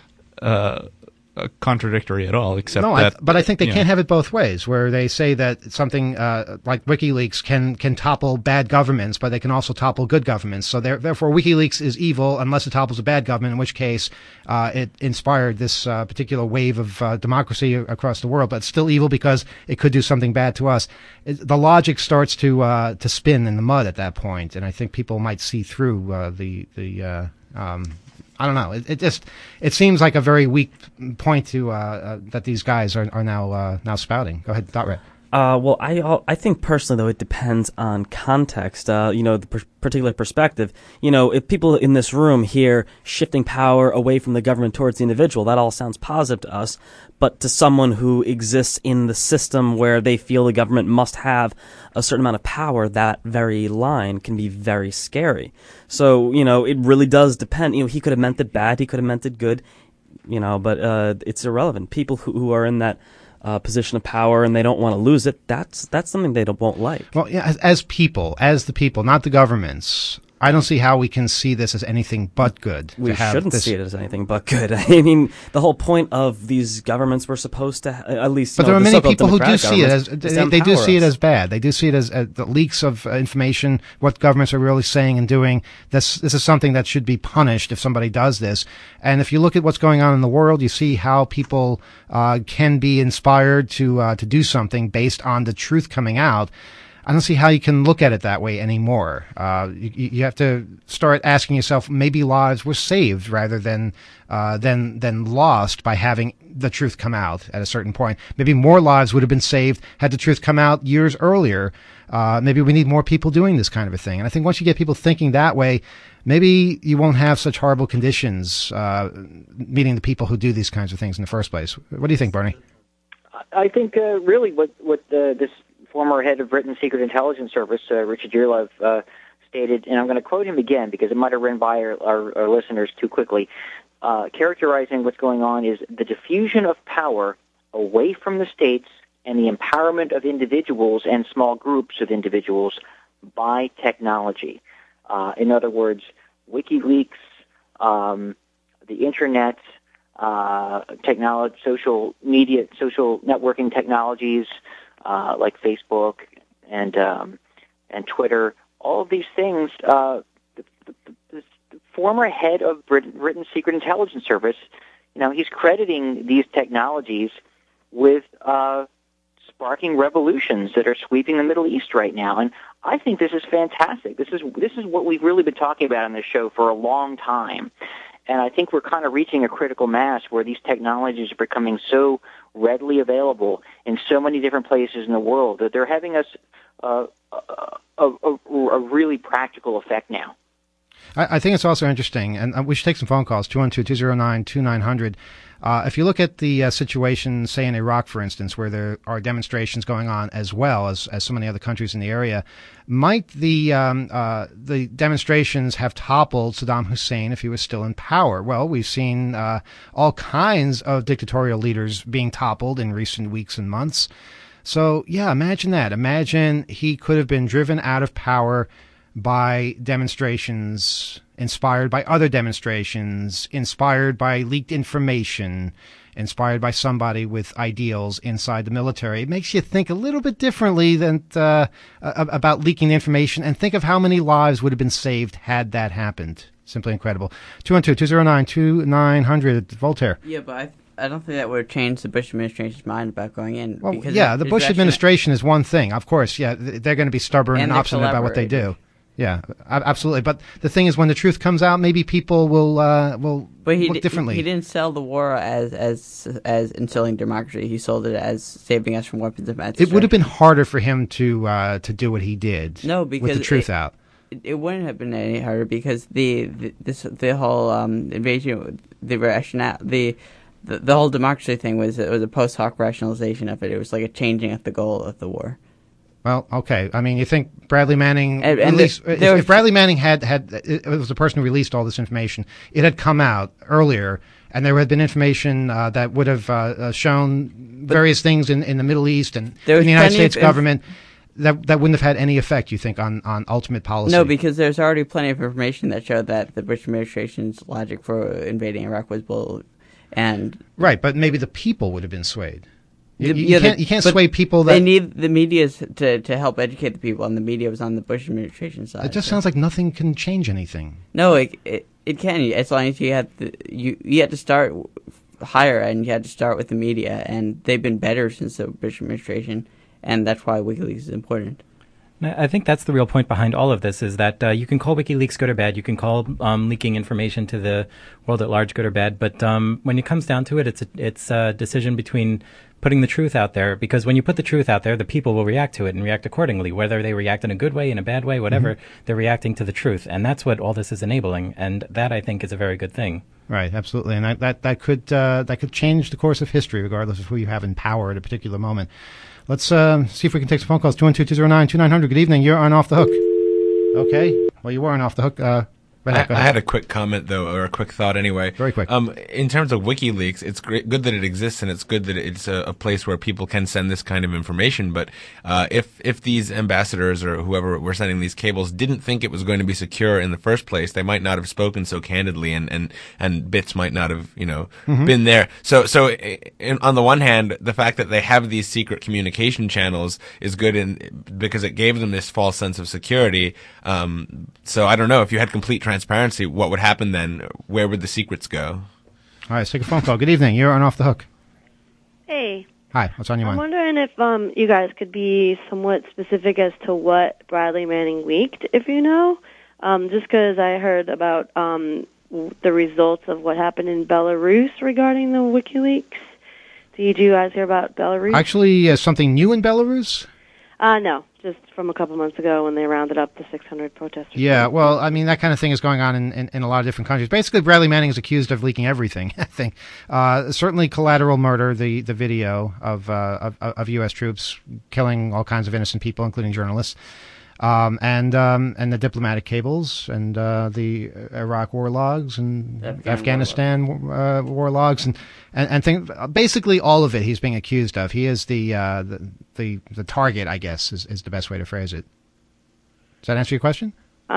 uh, uh, contradictory at all, except no, that. I, but I think they you can't know. have it both ways, where they say that something uh, like WikiLeaks can can topple bad governments, but they can also topple good governments. So there, therefore, WikiLeaks is evil unless it topples a bad government, in which case uh, it inspired this uh, particular wave of uh, democracy across the world. But it's still evil because it could do something bad to us. It, the logic starts to uh, to spin in the mud at that point, and I think people might see through uh, the the. Uh, um, I don't know. It, it just it seems like a very weak point to uh, uh, that these guys are are now uh, now spouting. Go ahead, Dot Red. Uh, well, I I think personally though it depends on context. Uh, you know, the per- particular perspective. You know, if people in this room hear shifting power away from the government towards the individual, that all sounds positive to us. But to someone who exists in the system where they feel the government must have a certain amount of power, that very line can be very scary. So, you know, it really does depend. You know, he could have meant it bad, he could have meant it good, you know, but uh, it's irrelevant. People who, who are in that uh, position of power and they don't want to lose it, that's that's something they don't, won't like. Well, yeah, as, as people, as the people, not the governments, I don't see how we can see this as anything but good. We to have shouldn't this. see it as anything but good. I mean, the whole point of these governments were supposed to, uh, at least, But you there know, are the many so-called people who do democratic see it as governments, is to they, they do empower see it us. as bad. They do see it as uh, the leaks of uh, information, what governments are really saying and doing. This this is something that should be punished if somebody does this. And if you look at what's going on in the world, you see how people uh, can be inspired to uh, to do something based on the truth coming out. I don't see how you can look at it that way anymore. Uh, you, you have to start asking yourself, maybe lives were saved rather than uh, than than lost by having the truth come out at a certain point. Maybe more lives would have been saved had the truth come out years earlier. Uh, maybe we need more people doing this kind of a thing. And I think once you get people thinking that way, maybe you won't have such horrible conditions uh, meeting the people who do these kinds of things in the first place. What do you think, Bernie? I think uh, really what what uh, this former head of Britain's Secret Intelligence Service, uh, Richard Dearlove, uh, stated, and I'm going to quote him again because it might have run by our, our, our listeners too quickly, uh, characterizing what's going on is the diffusion of power away from the states and the empowerment of individuals and small groups of individuals by technology. Uh, in other words, WikiLeaks, um, the Internet, uh, technology, social media, social networking technologies, Uh, like Facebook and um, and Twitter, all of these things. Uh, the, the, the, the former head of Britain, Britain's Secret Intelligence Service, you know, he's crediting these technologies with uh, sparking revolutions that are sweeping the Middle East right now. And I think this is fantastic. This is this is what we've really been talking about on this show for a long time. And I think we're kind of reaching a critical mass where these technologies are becoming so readily available in so many different places in the world that they're having us uh, a, a, a really practical effect now. I, I think it's also interesting, and uh, we should take some phone calls, two one two, two zero nine, two nine zero zero. Uh, if you look at the uh, situation, say in Iraq, for instance, where there are demonstrations going on as well as, as so many other countries in the area, might the um, uh, the demonstrations have toppled Saddam Hussein if he was still in power? Well, we've seen uh, all kinds of dictatorial leaders being toppled in recent weeks and months. So, yeah, imagine that. Imagine he could have been driven out of power by demonstrations, inspired by other demonstrations, inspired by leaked information, inspired by somebody with ideals inside the military. It makes you think a little bit differently than uh, about leaking the information, and think of how many lives would have been saved had that happened. Simply incredible. two one two, two zero nine, two nine zero zero, Voltaire. Yeah, but I, I don't think that would have changed the Bush administration's mind about going in. Well, because yeah, the Bush rationale- administration is one thing. Of course, yeah, they're going to be stubborn and, And and they're obstinate about what they do. collaborating. Yeah, a- absolutely. But the thing is, when the truth comes out, maybe people will uh, will But he look di- differently. He didn't sell the war as as as instilling democracy. He sold it as saving us from weapons of mass It would have been destruction. harder for him to uh, to do what he did. No, because with the truth it, out. It, it wouldn't have been any harder because the, the this the whole um, invasion, the rationale, the, the the whole democracy thing was it was a post hoc rationalization of it. It was like a changing of the goal of the war. Well, okay. I mean, you think Bradley Manning And- and released, the- if, there was- if Bradley Manning had had it was the person who released all this information, it had come out earlier, and there had been information uh, that would have uh, uh, shown various things in, in the Middle East and in There the was United plenty of States inf- government. That that wouldn't have had any effect, you think, on, on ultimate policy? No, because there's already plenty of information that showed that the Bush administration's logic for invading Iraq was bull, and right, but maybe the people would have been swayed. You, The- you yeah, can't the- you can't but sway people that they need the media to to help educate the people, and the media was on the Bush administration side. It just so. sounds like nothing can change anything. No, it, it it can as long as you had the, you you had to start higher, and you had to start with the media, and they've been better since the Bush administration, and that's why WikiLeaks is important. I think that's the real point behind all of this is that uh, you can call WikiLeaks good or bad. You can call um, leaking information to the world at large good or bad. But um, when it comes down to it, it's a, it's a decision between putting the truth out there. Because when you put the truth out there, the people will react to it and react accordingly. Whether they react in a good way, in a bad way, whatever, mm-hmm. they're reacting to the truth. And that's what all this is enabling. And that, I think, is a very good thing. Right, absolutely. And that, that, that, could, uh, that could change the course of history, regardless of who you have in power at a particular moment. Let's uh, see if we can take some phone calls. two one two, two zero nine, two nine zero zero. Good evening. You're on Off the Hook. Okay. Well, you weren't off the hook. Uh, I, I had a quick comment, though, or a quick thought anyway. Very quick. Um, in terms of WikiLeaks, it's great, good that it exists, and it's good that it's a, a place where people can send this kind of information. But uh, if if these ambassadors or whoever were sending these cables didn't think it was going to be secure in the first place, they might not have spoken so candidly, and, and, and bits might not have, you know, mm-hmm. been there. So so in, on the one hand, the fact that they have these secret communication channels is good in, because it gave them this false sense of security. Um, so I don't know if you had complete transparency. Transparency, what would happen then? Where would the secrets go? All right, let's take a phone call. Good evening. You're on Off the Hook. Hey. Hi, what's on your I'm mind? wondering if um, you guys could be somewhat specific as to what Bradley Manning leaked, if you know. Um, just because I heard about um, the results of what happened in Belarus regarding the WikiLeaks. Did you guys hear about Belarus? Actually, uh, something new in Belarus? Uh, no, just from a couple months ago when they rounded up the six hundred protesters. Yeah, well, I mean, that kind of thing is going on in, in, in a lot of different countries. Basically, Bradley Manning is accused of leaking everything, I think. Uh, certainly collateral murder, the, the video of, uh, of, of U S troops killing all kinds of innocent people, including journalists. Um, and um, and the diplomatic cables and uh, the Iraq war logs and Afghan Afghanistan war, uh, war logs and and, and thing, basically all of it he's being accused of. He is the uh, the, the the target, I guess, is, is the best way to phrase it. Does that answer your question?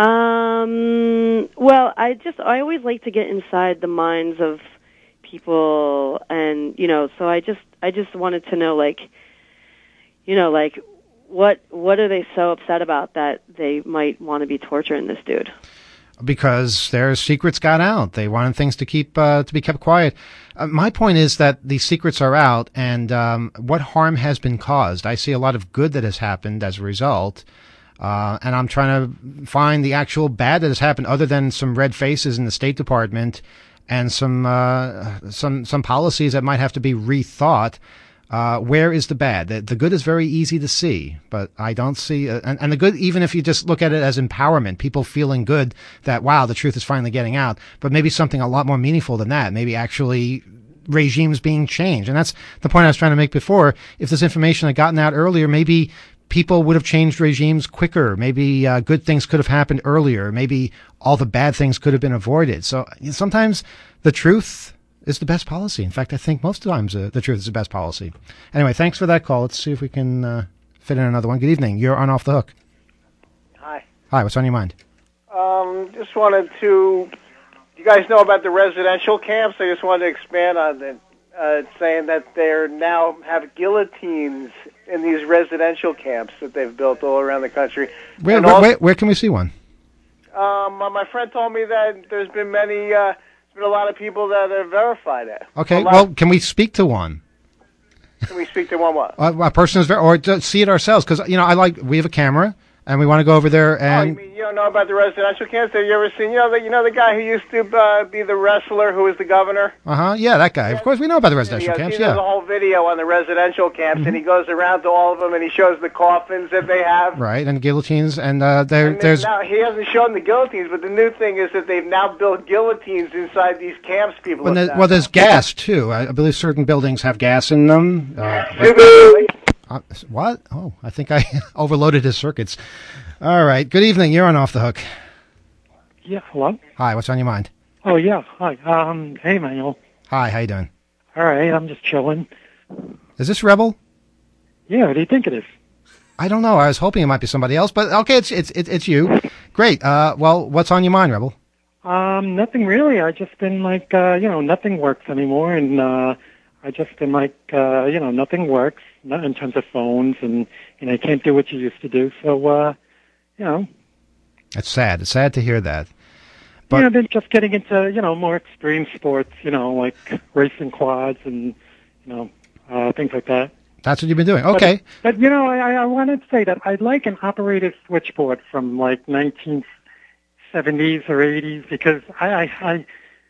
Um. Well, I just I always like to get inside the minds of people, and you know, so I just I just wanted to know, like, you know, like. What what are they so upset about that they might want to be torturing this dude? Because their secrets got out. They wanted things to keep uh, to be kept quiet. Uh, my point is that these secrets are out, and um, what harm has been caused? I see a lot of good that has happened as a result, uh, and I'm trying to find the actual bad that has happened, other than some red faces in the State Department and some uh, some some policies that might have to be rethought. Uh, where is the bad? The, the good is very easy to see, but I don't see, uh, and, and the good, even if you just look at it as empowerment, people feeling good that, wow, the truth is finally getting out, but maybe something a lot more meaningful than that, maybe actually regimes being changed. And that's the point I was trying to make before. If this information had gotten out earlier, maybe people would have changed regimes quicker. Maybe uh, good things could have happened earlier. Maybe all the bad things could have been avoided. So you know, sometimes the truth is the best policy. In fact, I think most times uh, the truth is the best policy. Anyway, thanks for that call. Let's see if we can uh, fit in another one. Good evening. You're on Off the Hook. Hi. Hi, what's on your mind? Um, just wanted to, you guys know about the residential camps? I just wanted to expand on it, uh, saying that they now have guillotines in these residential camps that they've built all around the country. Where, And where, also, where, where can we see one? um, my friend told me that there's been many, uh, there's been a lot of people that have verified it. Okay, A lot- well, can we speak to one? Can we speak to one what? Uh, a person is ver- or to see it ourselves, because, you know, I like, we have a camera, and we want to go over there Oh, you and... mean you don't know about the residential camps? Have you ever seen, you know, the, you know the guy who used to uh, be the wrestler who was the governor? Uh-huh, yeah, that guy. Of course, we know about the residential He, camps, he does a yeah. whole video on the residential camps, Mhm. and he goes around to all of them, and he shows the coffins that they have. Right, and guillotines, and uh, there, And there's... now, he hasn't shown the guillotines, but the new thing is that they've now built guillotines inside these camps. People Well, have there, found. well, there's gas, too. I, I believe certain buildings have gas in them. Uh, uh, what? Oh, I think I overloaded his circuits. All right, good evening. You're on Off the Hook. Yeah, hello? Hi, what's on your mind? Oh, yeah, hi. Um, hey, Manuel. Hi, how you doing? All right, I'm just chilling. Is this Rebel? Yeah, what do you think it is? I don't know. I was hoping it might be somebody else, but okay, it's it's it's, it's you. Great. Uh, well, what's on your mind, Rebel? Um, nothing really. I just been like, uh, you know, nothing works anymore, and uh, I just been like, uh, you know, nothing works, not in terms of phones, and, you know, you can't do what you used to do, so, uh, you know. It's sad. It's sad to hear that. But you know, then just getting into, you know, more extreme sports, you know, like racing quads and, you know, uh, things like that. that's what you've been doing. Okay. But, but you know, I, I wanted to say that I'd like an operated switchboard from like nineteen seventies or eighties because I, I,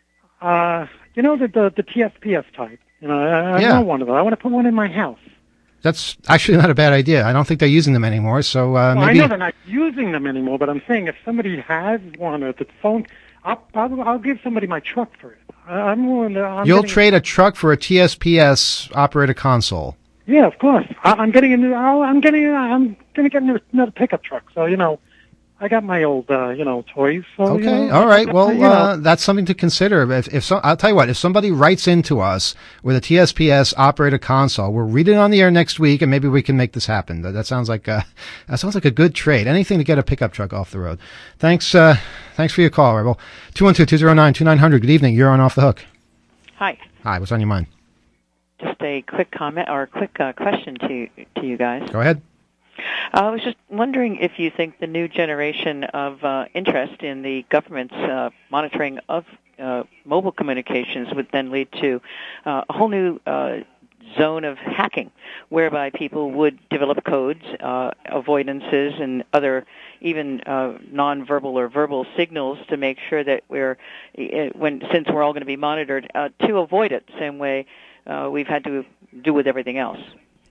I uh, you know, the, the the T S P S type. You know, I, I Yeah. want one of those. I want to put one in my house. That's actually not a bad idea. I don't think they're using them anymore, so uh, Well, maybe... I know they're not using them anymore, but I'm saying if somebody has one or the phone, I'll, I'll, I'll give somebody my truck for it. I, I'm willing to. I'm You'll getting- trade a truck for a T S P S operator console. Yeah, of course. I, I'm getting a new. I'll, I'm getting. a- I'm gonna get another, another pickup truck. So you know, I got my old, uh, you know, toys. So, Okay, you know, all right. Well, you know. uh, that's something to consider. If, if so, I'll tell you what. If somebody writes into us with a T S P S operator console, we'll read it on the air next week, and maybe we can make this happen. That, that sounds like a, that sounds like a good trade. Anything to get a pickup truck off the road. Thanks. Uh, thanks for your call, Rebel. Two one two two zero nine two nine hundred. Good evening. You're on Off the Hook. Hi. Hi. What's on your mind? Just a quick comment or a quick uh, question to to you guys. Go ahead. Uh, I was just wondering if you think the new generation of uh, interest in the government's uh, monitoring of uh, mobile communications would then lead to uh, a whole new uh, zone of hacking, whereby people would develop codes, uh, avoidances, and other even uh, nonverbal or verbal signals to make sure that we're, uh, when since we're all going to be monitored, uh, to avoid it. Same way uh, we've had to do with everything else.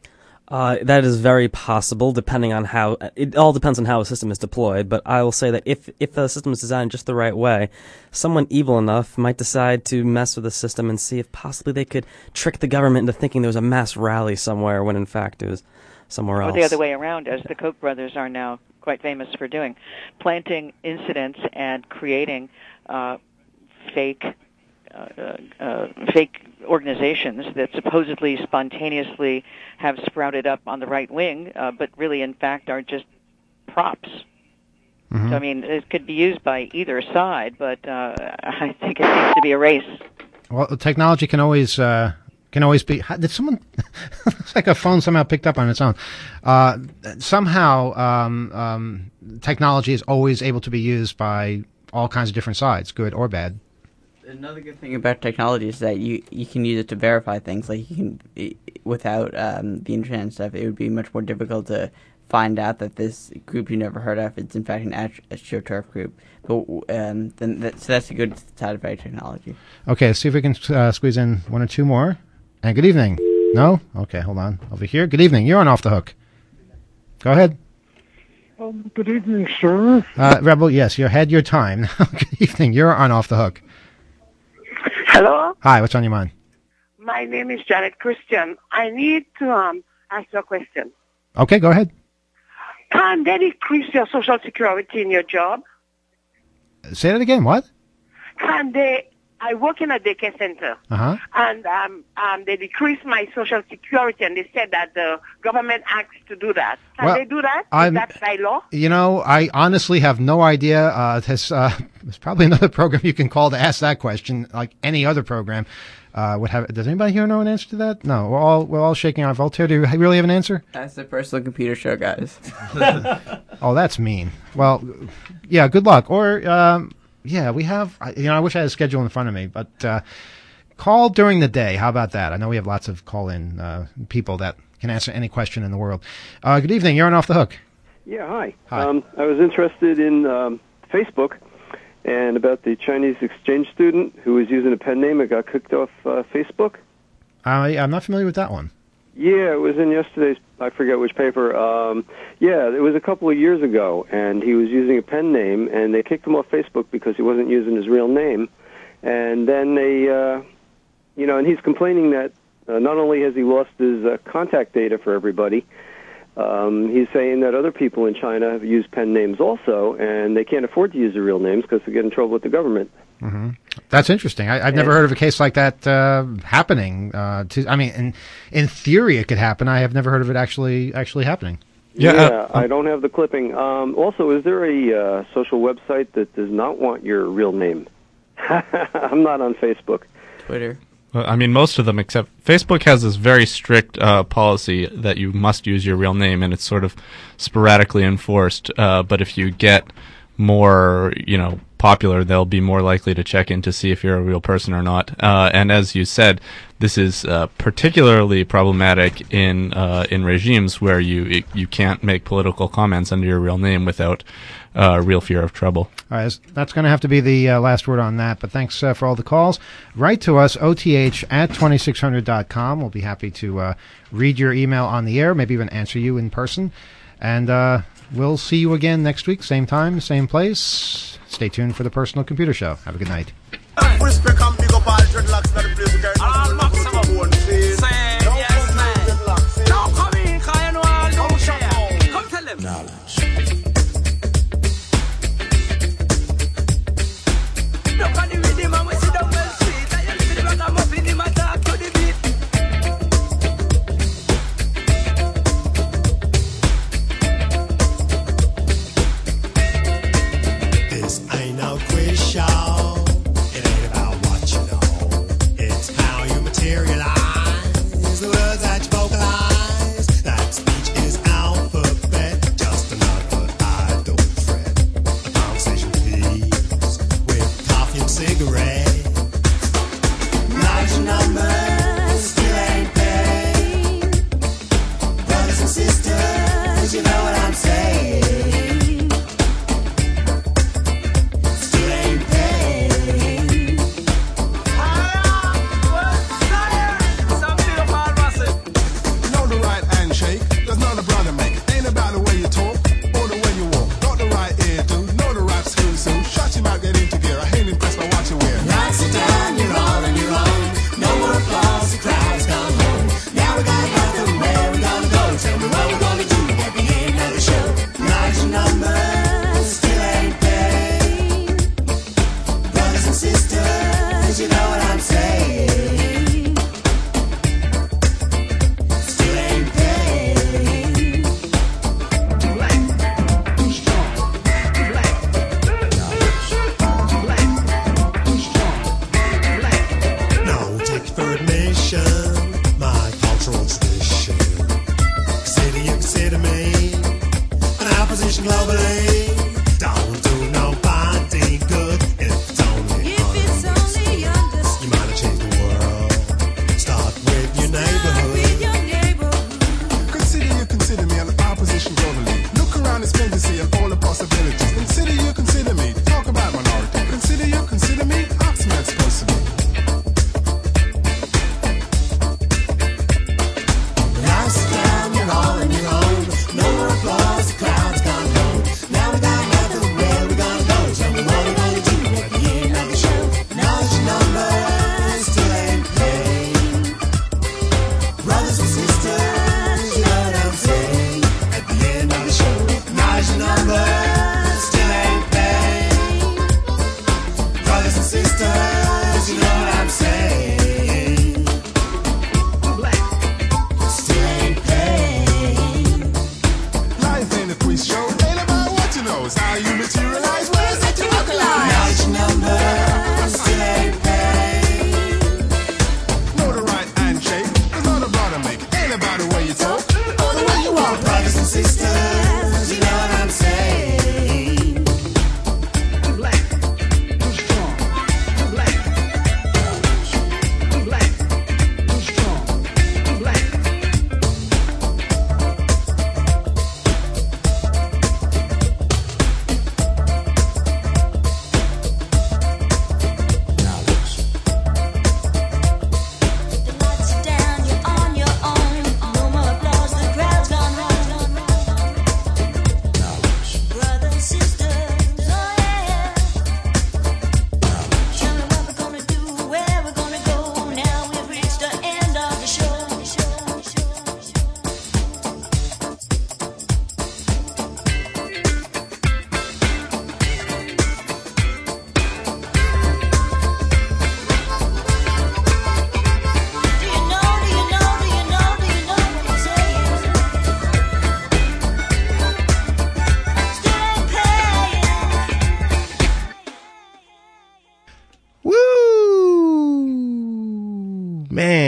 Uh, that is very possible, depending on how. It all depends on how a system is deployed. But I will say that if if the system is designed just the right way, someone evil enough might decide to mess with the system and see if possibly they could trick the government into thinking there was a mass rally somewhere when in fact it was somewhere else. Or the other way around, as the Koch brothers are now quite famous for doing, planting incidents and creating uh, fake uh, uh, fake organizations that supposedly spontaneously have sprouted up on the right wing, uh, but really, in fact, are just props. Mm-hmm. So, I mean, it could be used by either side, but uh, I think it seems to be a race. Well, technology can always uh, can always be. how- Did someone? It's like a phone somehow picked up on its own. Uh, somehow, um, um, technology is always able to be used by all kinds of different sides, good or bad. Another good thing about technology is that you, you can use it to verify things. Like you can, i- without um, the internet and stuff, it would be much more difficult to find out that this group you never heard of is in fact an ast- astroturf group. But um, then that, so that's a good side of our technology. Okay, let's see if we can uh, squeeze in one or two more. And good evening. No? Okay, hold on. Over here. Good evening. You're on Off the Hook. Go ahead. Um, good evening, sir. Uh, Rebel, yes, you had your time. Good evening. You're on Off the Hook. Hello, Hi, what's on your mind? my name is Janet Christian. I need to um ask you a question. Okay, go ahead. Can they decrease your social security in your job? Say that again. What? Can they? I work in a daycare center, Uh-huh. and um, um, they decreased my social security, and they said that the government asked to do that. Can Well, they do that? Is I'm- that by law? You know, I honestly have no idea. Uh, there's, uh, there's probably another program you can call to ask that question, like any other program. Uh, would have. Does anybody here know an answer to that? No, we're all we're all shaking our Voltaire. Do you really have an answer? That's the personal computer show, guys. Oh, that's mean. Well, yeah. Good luck. Or um, yeah, we have. I- You know, I wish I had a schedule in front of me, but uh, call during the day. How about that? I know we have lots of call-in uh, people that can answer any question in the world. Uh, good evening. You're on Off the Hook. Yeah, hi. Hi. Um, I was interested in um, Facebook and about the Chinese exchange student who was using a pen name and got kicked off uh, Facebook. I, I'm not familiar with that one. Yeah, it was in yesterday's, I forget which paper. Um, yeah, it was a couple of years ago, and he was using a pen name, and they kicked him off Facebook because he wasn't using his real name. And then they, uh, you know, and he's complaining that uh, not only has he lost his uh, contact data for everybody, um, he's saying that other people in China have used pen names also, and they can't afford to use their real names because they get in trouble with the government. hmm That's interesting. I, I've never heard of a case like that uh, happening. Uh, to, I mean, in in theory, it could happen. I have never heard of it actually actually happening. Yeah, I don't have the clipping. Um, also, is there a uh, social website that does not want your real name? I'm not on Facebook. Twitter. Well, I mean, most of them, except Facebook has this very strict uh, policy that you must use your real name, and it's sort of sporadically enforced. Uh, but if you get more, you know, popular, they'll be more likely to check in to see if you're a real person or not. Uh, and as you said, this is uh, particularly problematic in uh, in regimes where you you can't make political comments under your real name without uh, real fear of trouble. All right, that's going to have to be the uh, last word on that. But thanks uh, for all the calls. Write to us, O T H at twenty-six hundred dot com. We'll be happy to uh, read your email on the air, maybe even answer you in person. And uh, we'll see you again next week, same time, same place. Stay tuned for the Personal Computer Show. Have a good night. This ain't no quiz show. It ain't about what you know. It's how you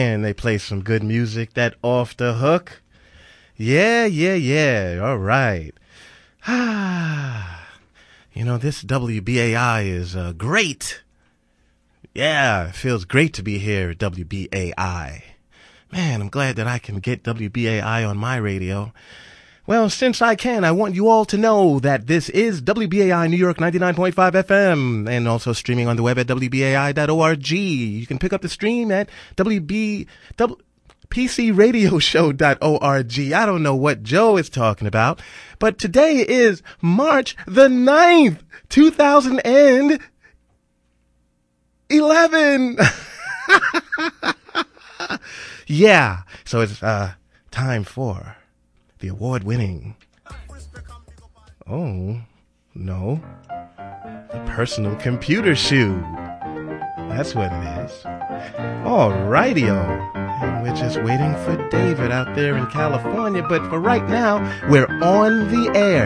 man, they play some good music. That Off the Hook. Yeah, yeah, yeah. All right. Ah, you know, this W B A I is uh, great. Yeah, it feels great to be here at W B A I. Man, I'm glad that I can get W B A I on my radio. Well, since I can, I want you all to know that this is W B A I New York ninety-nine point five F M and also streaming on the web at W B A I dot org. You can pick up the stream at W B P C radio show dot org. I don't know what Joe is talking about, but today is March the ninth, two thousand eleven. Yeah, so it's uh time for the award-winning, oh, no, the personal computer shoe. That's what it is. Alrighty-o. And we're just waiting for David out there in California, but for right now, we're on the air.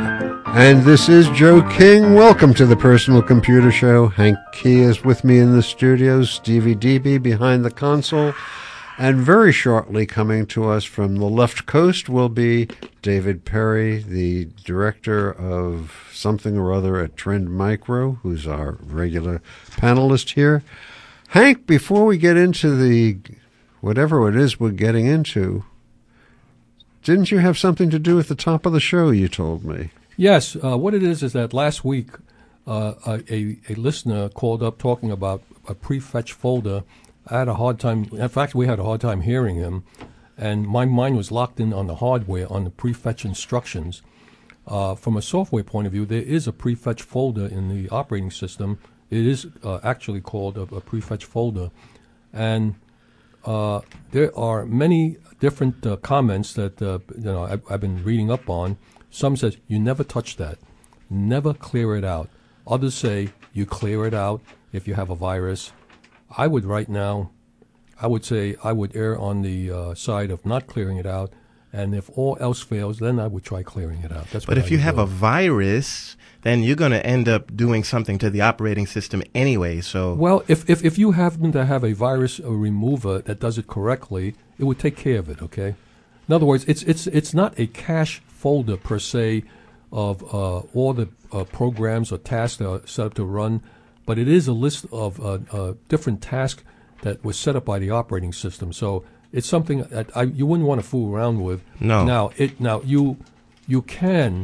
And this is Joe King. Welcome to the Personal Computer Show. Hank Key is with me in the studio, Stevie D B behind the console. And very shortly coming to us from the left coast will be David Perry, the director of something or other at Trend Micro, who's our regular panelist here. Hank, before we get into the whatever it is we're getting into, didn't you have something to do at the top of the show, you told me? Yes. Uh, what it is is that last week uh, a, a listener called up talking about a prefetch folder. I had a hard time. In fact, we had a hard time hearing him, and my mind was locked in on the hardware, on the prefetch instructions. Uh, from a software point of view, there is a prefetch folder in the operating system. It is uh, actually called a, a prefetch folder, and uh, there are many different uh, comments that uh, you know I've, I've been reading up on. Some says you never touch that, never clear it out. Others say you clear it out if you have a virus. I would right now, I would say I would err on the uh, side of not clearing it out, and if all else fails, then I would try clearing it out. That's but what if I you would have do. a virus, then you're going to end up doing something to the operating system anyway. So Well, if, if, if you happen to have a virus uh, remover that does it correctly, it would take care of it, okay? In other words, it's it's it's not a cache folder per se of uh, all the uh, programs or tasks that are set up to run, but it is a list of uh, uh, different tasks that was set up by the operating system. So it's something that I, you wouldn't want to fool around with. No. Now it now you you can,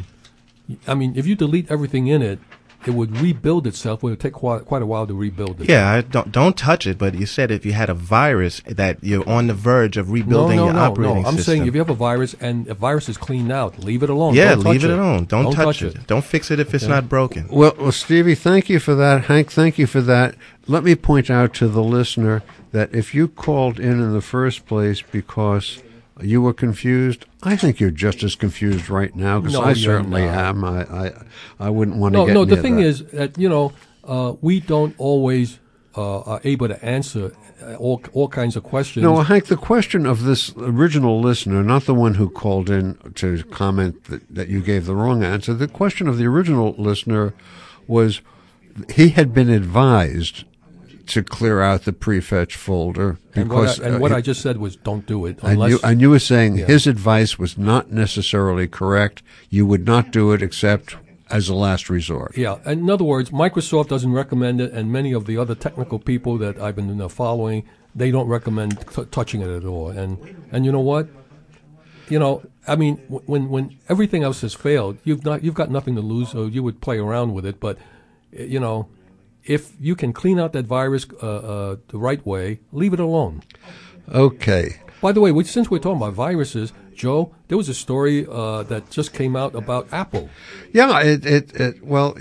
I mean, if you delete everything in it, it would rebuild itself. It would take quite, quite a while to rebuild it. yeah, I don't don't touch it. But you said if you had a virus that you're on the verge of rebuilding no, no, your no, operating no. I'm system. saying if you have a virus and a virus is cleaned out, leave it alone. Yeah, Don't leave touch it alone. Don't, Don't touch, touch it. it. Don't fix it if it's Okay. not broken. Well, well, Stevie, thank you for that. Hank, thank you for that. Let me point out to the listener that if you called in in the first place because you were confused, I think you're just as confused right now, because No, I you're certainly not. am. I, I, I wouldn't want to No, get no. The near thing that. is that you know uh, we don't always uh, are able to answer uh, all all kinds of questions. No, Hank, the question of this original listener, not the one who called in to comment that, that you gave the wrong answer, the question of the original listener was he had been advised to clear out the prefetch folder and because what, I, and uh, what he- I just said was don't do it and unless you, and you were saying Yeah. his advice was not necessarily correct. You would not do it except as a last resort. Yeah, in other words, Microsoft doesn't recommend it, and many of the other technical people that I've been uh, following, they don't recommend t- touching it at all. And and you know what? You know, I mean, w- when when everything else has failed, you've not you've got nothing to lose, so you would play around with it. But uh, you know, if you can clean out that virus uh, uh, the right way, leave it alone. Okay. By the way, we, since we're talking about viruses, Joe, there was a story uh, that just came out about Apple. Yeah, it, it, it well,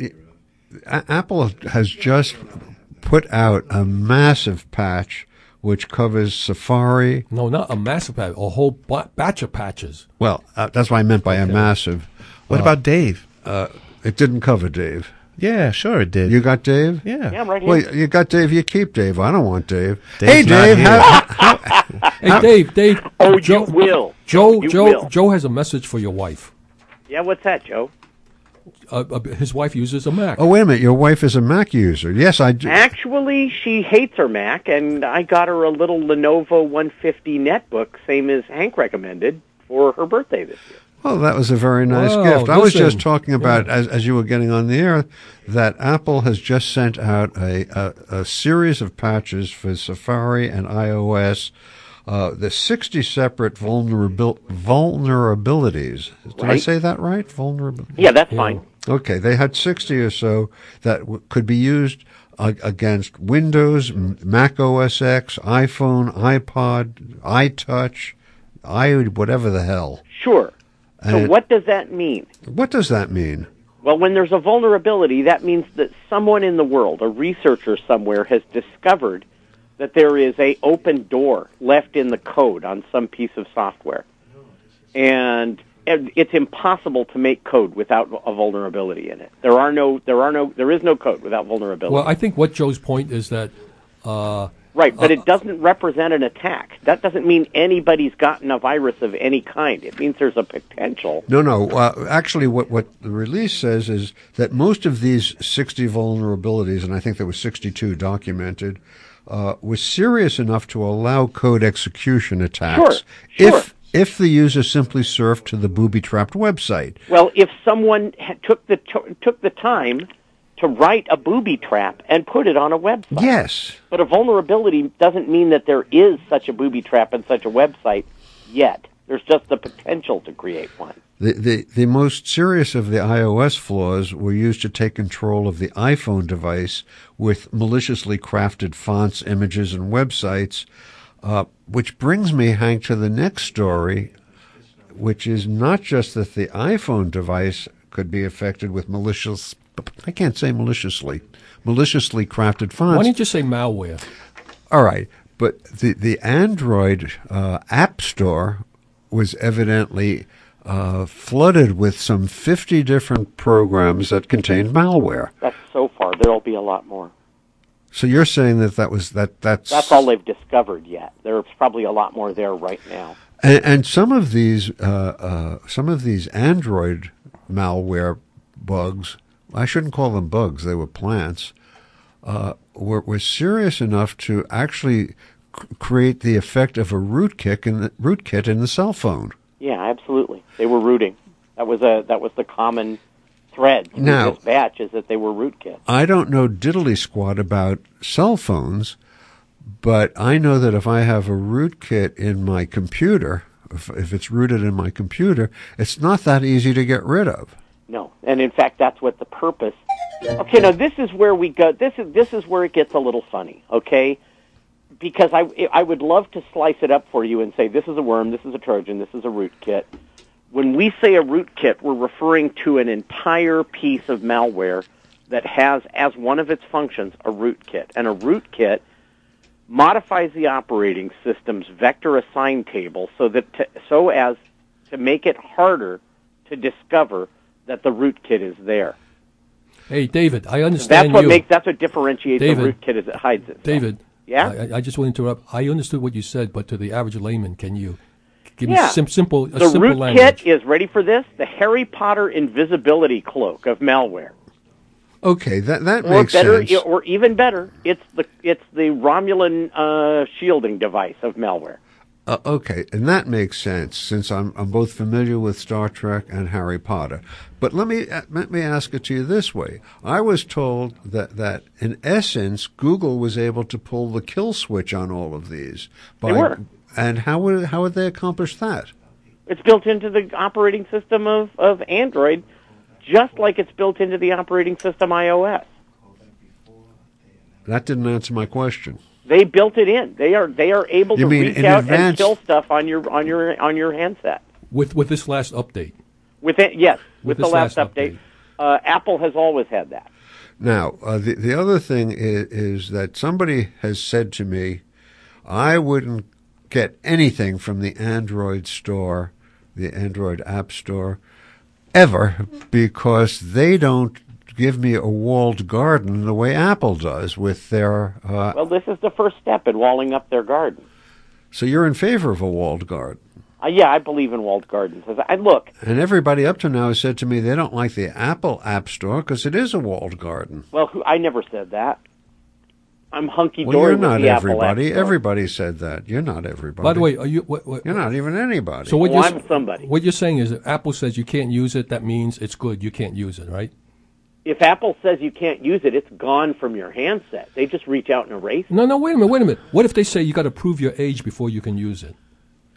A- Apple has just put out a massive patch which covers Safari. No, not a massive patch, a whole ba- batch of patches. Well, uh, that's what I meant by a massive. What Uh, about Dave? Uh, it didn't cover Dave. Yeah, sure it did. You got Dave? Yeah. Yeah, I'm right here. Well, you got Dave. You keep Dave. I don't want Dave. Dave's hey, not Dave. here. How, how, Hey, Dave, Dave. Oh, Joe, you will. Joe, You Joe, will. Joe has a message for your wife. Yeah, what's that, Joe? uh, uh, his wife uses a Mac. Oh, wait a minute. Your wife is a Mac user. Yes, I do. Actually, she hates her Mac, and I got her a little Lenovo one fifty netbook, same as Hank recommended, for her birthday this year. Well, that was a very nice Wow, gift. I was listen. just talking about, as, as you were getting on the air, that Apple has just sent out a, a, a series of patches for Safari and iOS. Uh, the sixty separate vulnerabil- vulnerabilities. Did I Right. say that right? Vulnerability. Yeah, that's fine. Okay, they had sixty or so that w- could be used uh, against Windows, M- Mac O S X, iPhone, iPod, iTouch, i whatever the hell. Sure. So And- what does that mean? What does that mean? Well, when there's a vulnerability, that means that someone in the world, a researcher somewhere, has discovered that there is a open door left in the code on some piece of software. And it's impossible to make code without a vulnerability in it. There are no there are no there is no code without vulnerability. Well, I think what Joe's point is that. Uh, Right, but uh, it doesn't represent an attack. That doesn't mean anybody's gotten a virus of any kind. It means there's a potential. No, no. Uh, actually, what, what the release says is that most of these sixty vulnerabilities, and I think there were sixty-two documented, uh, was serious enough to allow code execution attacks Sure, sure. if if the user simply surfed to the booby-trapped website. Well, if someone ha- took the to- took the time to write a booby trap and put it on a website. Yes. But a vulnerability doesn't mean that there is such a booby trap and such a website yet. There's just the potential to create one. The, the the most serious of the iOS flaws were used to take control of the iPhone device with maliciously crafted fonts, images, and websites, uh, which brings me, Hank, to the next story, which is not just that the iPhone device could be affected with malicious, I can't say maliciously, maliciously crafted fonts. Why don't you just say malware? All right, but the, the Android uh, App Store was evidently uh, flooded with some fifty different programs that contained malware. That's so far. There'll be a lot more. So you're saying that that was that that's That's all they've discovered yet. There's probably a lot more there right now. and, and some of these uh, uh, some of these Android malware bugs, I shouldn't call them bugs; they were plants. Uh, were, were serious enough to actually c- create the effect of a rootkit in the, rootkit in the cell phone. Yeah, absolutely. They were rooting. That was a that was the common thread through Now- this batch is that they were rootkits. I don't know diddly squat about cell phones, but I know that if I have a rootkit in my computer, if, if it's rooted in my computer, it's not that easy to get rid of. No, and in fact, that's what the purpose. Okay, now this is where we go. This is this is where it gets a little funny. Okay, because I I would love to slice it up for you and say this is a worm, this is a Trojan, this is a rootkit. When we say a rootkit, we're referring to an entire piece of malware that has as one of its functions a rootkit, and a rootkit modifies the operating system's vector assign table so that to, so as to make it harder to discover that the rootkit is there. Hey, David, I understand That's what you. makes that's what differentiates David, the rootkit as it hides it. David, Yeah? I, I just want to interrupt. I understood what you said, but to the average layman, can you give yeah. me sim- simple, a the simple rootkit language? is ready for this. The Harry Potter invisibility cloak of malware. Okay, that that Or makes better, sense. or even better, it's the it's the Romulan uh, shielding device of malware. Uh, okay, and that makes sense since I'm I'm both familiar with Star Trek and Harry Potter. But let me uh, let me ask it to you this way: I was told that that in essence Google was able to pull the kill switch on all of these. By, They were. And how would how would they accomplish that? It's built into the operating system of, of Android, just like it's built into the operating system iOS. That didn't answer my question. They built it in. They are they are able You to mean reach in out advance- and kill stuff on your on your on your handset. With with this last update. With it, yes, With with, this the last, last update, Uh, Apple has always had that. Now, uh, the the other thing is, is that somebody has said to me, I wouldn't get anything from the Android store, the Android App Store, ever, because they don't give me a walled garden the way Apple does with their. Uh, Well, this is the first step in walling up their garden. so you're in favor of a walled garden? Uh, yeah, I believe in walled gardens. I, I look. And everybody up to now has said to me they don't like the Apple App Store because it is a walled garden. Well, who, I never said that. I'm hunky dory. Well, you're with not the Apple everybody. App Store. Everybody said that. You're not everybody. By the way, are you? What, what, you're not even anybody. So what well, you're I'm somebody. What you're saying is that Apple says you can't use it. That means it's good. You can't use it, right? If Apple says you can't use it, it's gone from your handset. They just reach out and erase it. No, no. Wait a minute. Wait a minute. What if they say you got to prove your age before you can use it?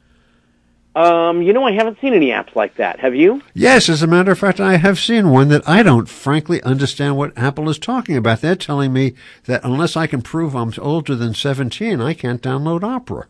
Um, you know, I haven't seen any apps like that. Have you? Yes, as a matter of fact, I have seen one that I don't frankly understand what Apple is talking about. They're telling me that unless I can prove I'm older than seventeen, I can't download Opera.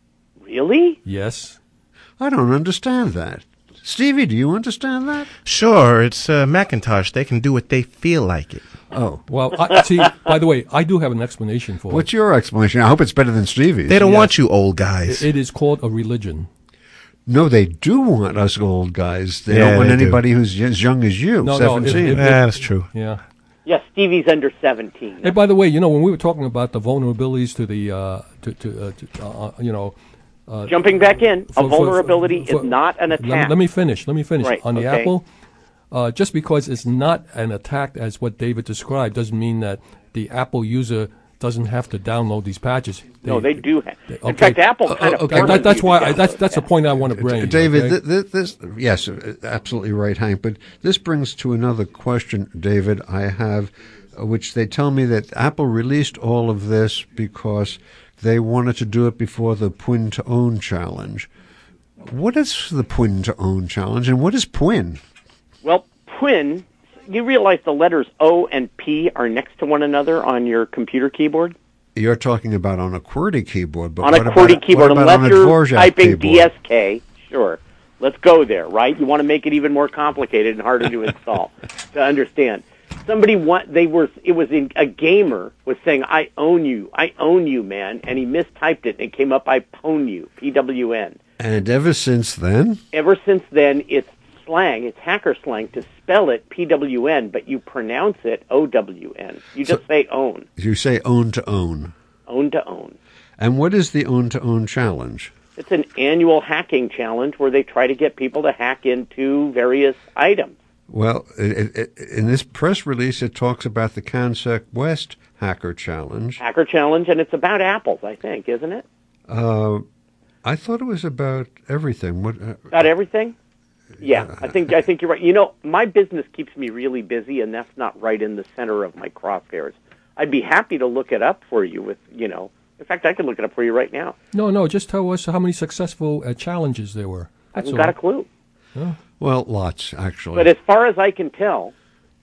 Really? Yes. I don't understand that. Stevie, do you understand that? Sure, it's uh, Macintosh. They can do what they feel like it. Oh. Well, I, see, by the way, I do have an explanation for What's it. your explanation? I hope it's better than Stevie's. They don't Yes. want you old guys. It, it is called a religion. No, they do want us old guys. They Yeah, don't want they do. anybody who's as young as you, No, no, seventeen. if- if- Yeah, that's true. Yeah. Yeah, Stevie's under seventeen. Hey, by the way, you know, when we were talking about the vulnerabilities to the, uh, to, to, uh, to uh, you know, uh, Jumping back in, for- a for- vulnerability for- is not an let me- attack. Let me finish. Let me finish. Right, On the okay. Apple, uh, just because it's not an attack as what David described doesn't mean that the Apple user doesn't have to download these patches. no, they do have. they- In okay. fact, Apple Uh, kind of. okay, forces that, that's you to why. I, that's download that's the that. point I want to bring. David, okay? th- th- this yes, uh, absolutely right, Hank. But this brings to another question, David. I have, uh, which they tell me that Apple released all of this because they wanted to do it before the Pwin to Own challenge. What is the Pwin to Own challenge, and what is Pwin? Well, Pwin, you realize the letters O and P are next to one another on your computer keyboard? You're talking about on a QWERTY keyboard, but on what a QWERTY about, keyboard, what about on unless a you're Dvorak typing keyboard? D S K, sure. Let's go there, right? You want to make it even more complicated and harder to install, to understand. Somebody want they were it was in, a gamer was saying I own you, I own you, man, and he mistyped it and it came up I pwn you, P W N. And ever since then, Ever since then, it's slang, it's hacker slang to spell it P W N, but you pronounce it O W N. You just say own, you say own to own. own to own. And what is the own to own challenge? It's an annual hacking challenge where they try to get people to hack into various items. Well, it, it, in this press release, it talks about the CanSec West Hacker Challenge. Hacker challenge, and it's about apples, I think, isn't it? Uh, I thought it was about everything. What? Uh, About everything? Yeah, I think I think you're right. You know, my business keeps me really busy, and that's not right in the center of my crosshairs. I'd be happy to look it up for you with, you know, in fact, I could look it up for you right now. No, no. Just tell us how many successful uh, challenges there were. I That's haven't got a all. clue. Yeah. well, lots actually. But as far as I can tell,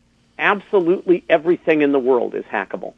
absolutely everything in the world is hackable,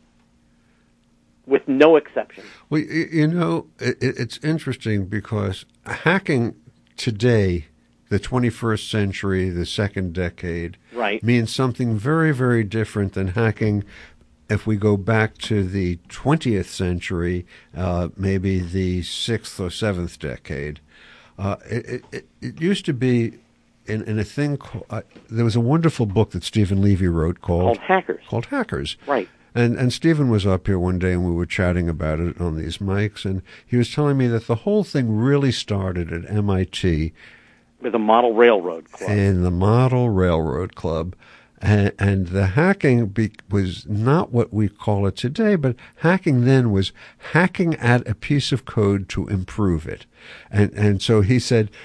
with no exception. Well, y- you know, it, it's interesting because hacking today, the twenty-first century, the second decade, Right. means something very, very different than hacking. If we go back to the twentieth century, uh, maybe the sixth or seventh decade, uh, it, it, it used to be in, in a thing called, uh, there was a wonderful book that Stephen Levy wrote called, Called Hackers. Called Hackers. Right. And and Stephen was up here one day and we were chatting about it on these mics, and he was telling me that the whole thing really started at M I T With a model railroad club. in the Model Railroad Club. And, and the hacking be, was not what we call it today, but hacking then was hacking at a piece of code to improve it. And and so he said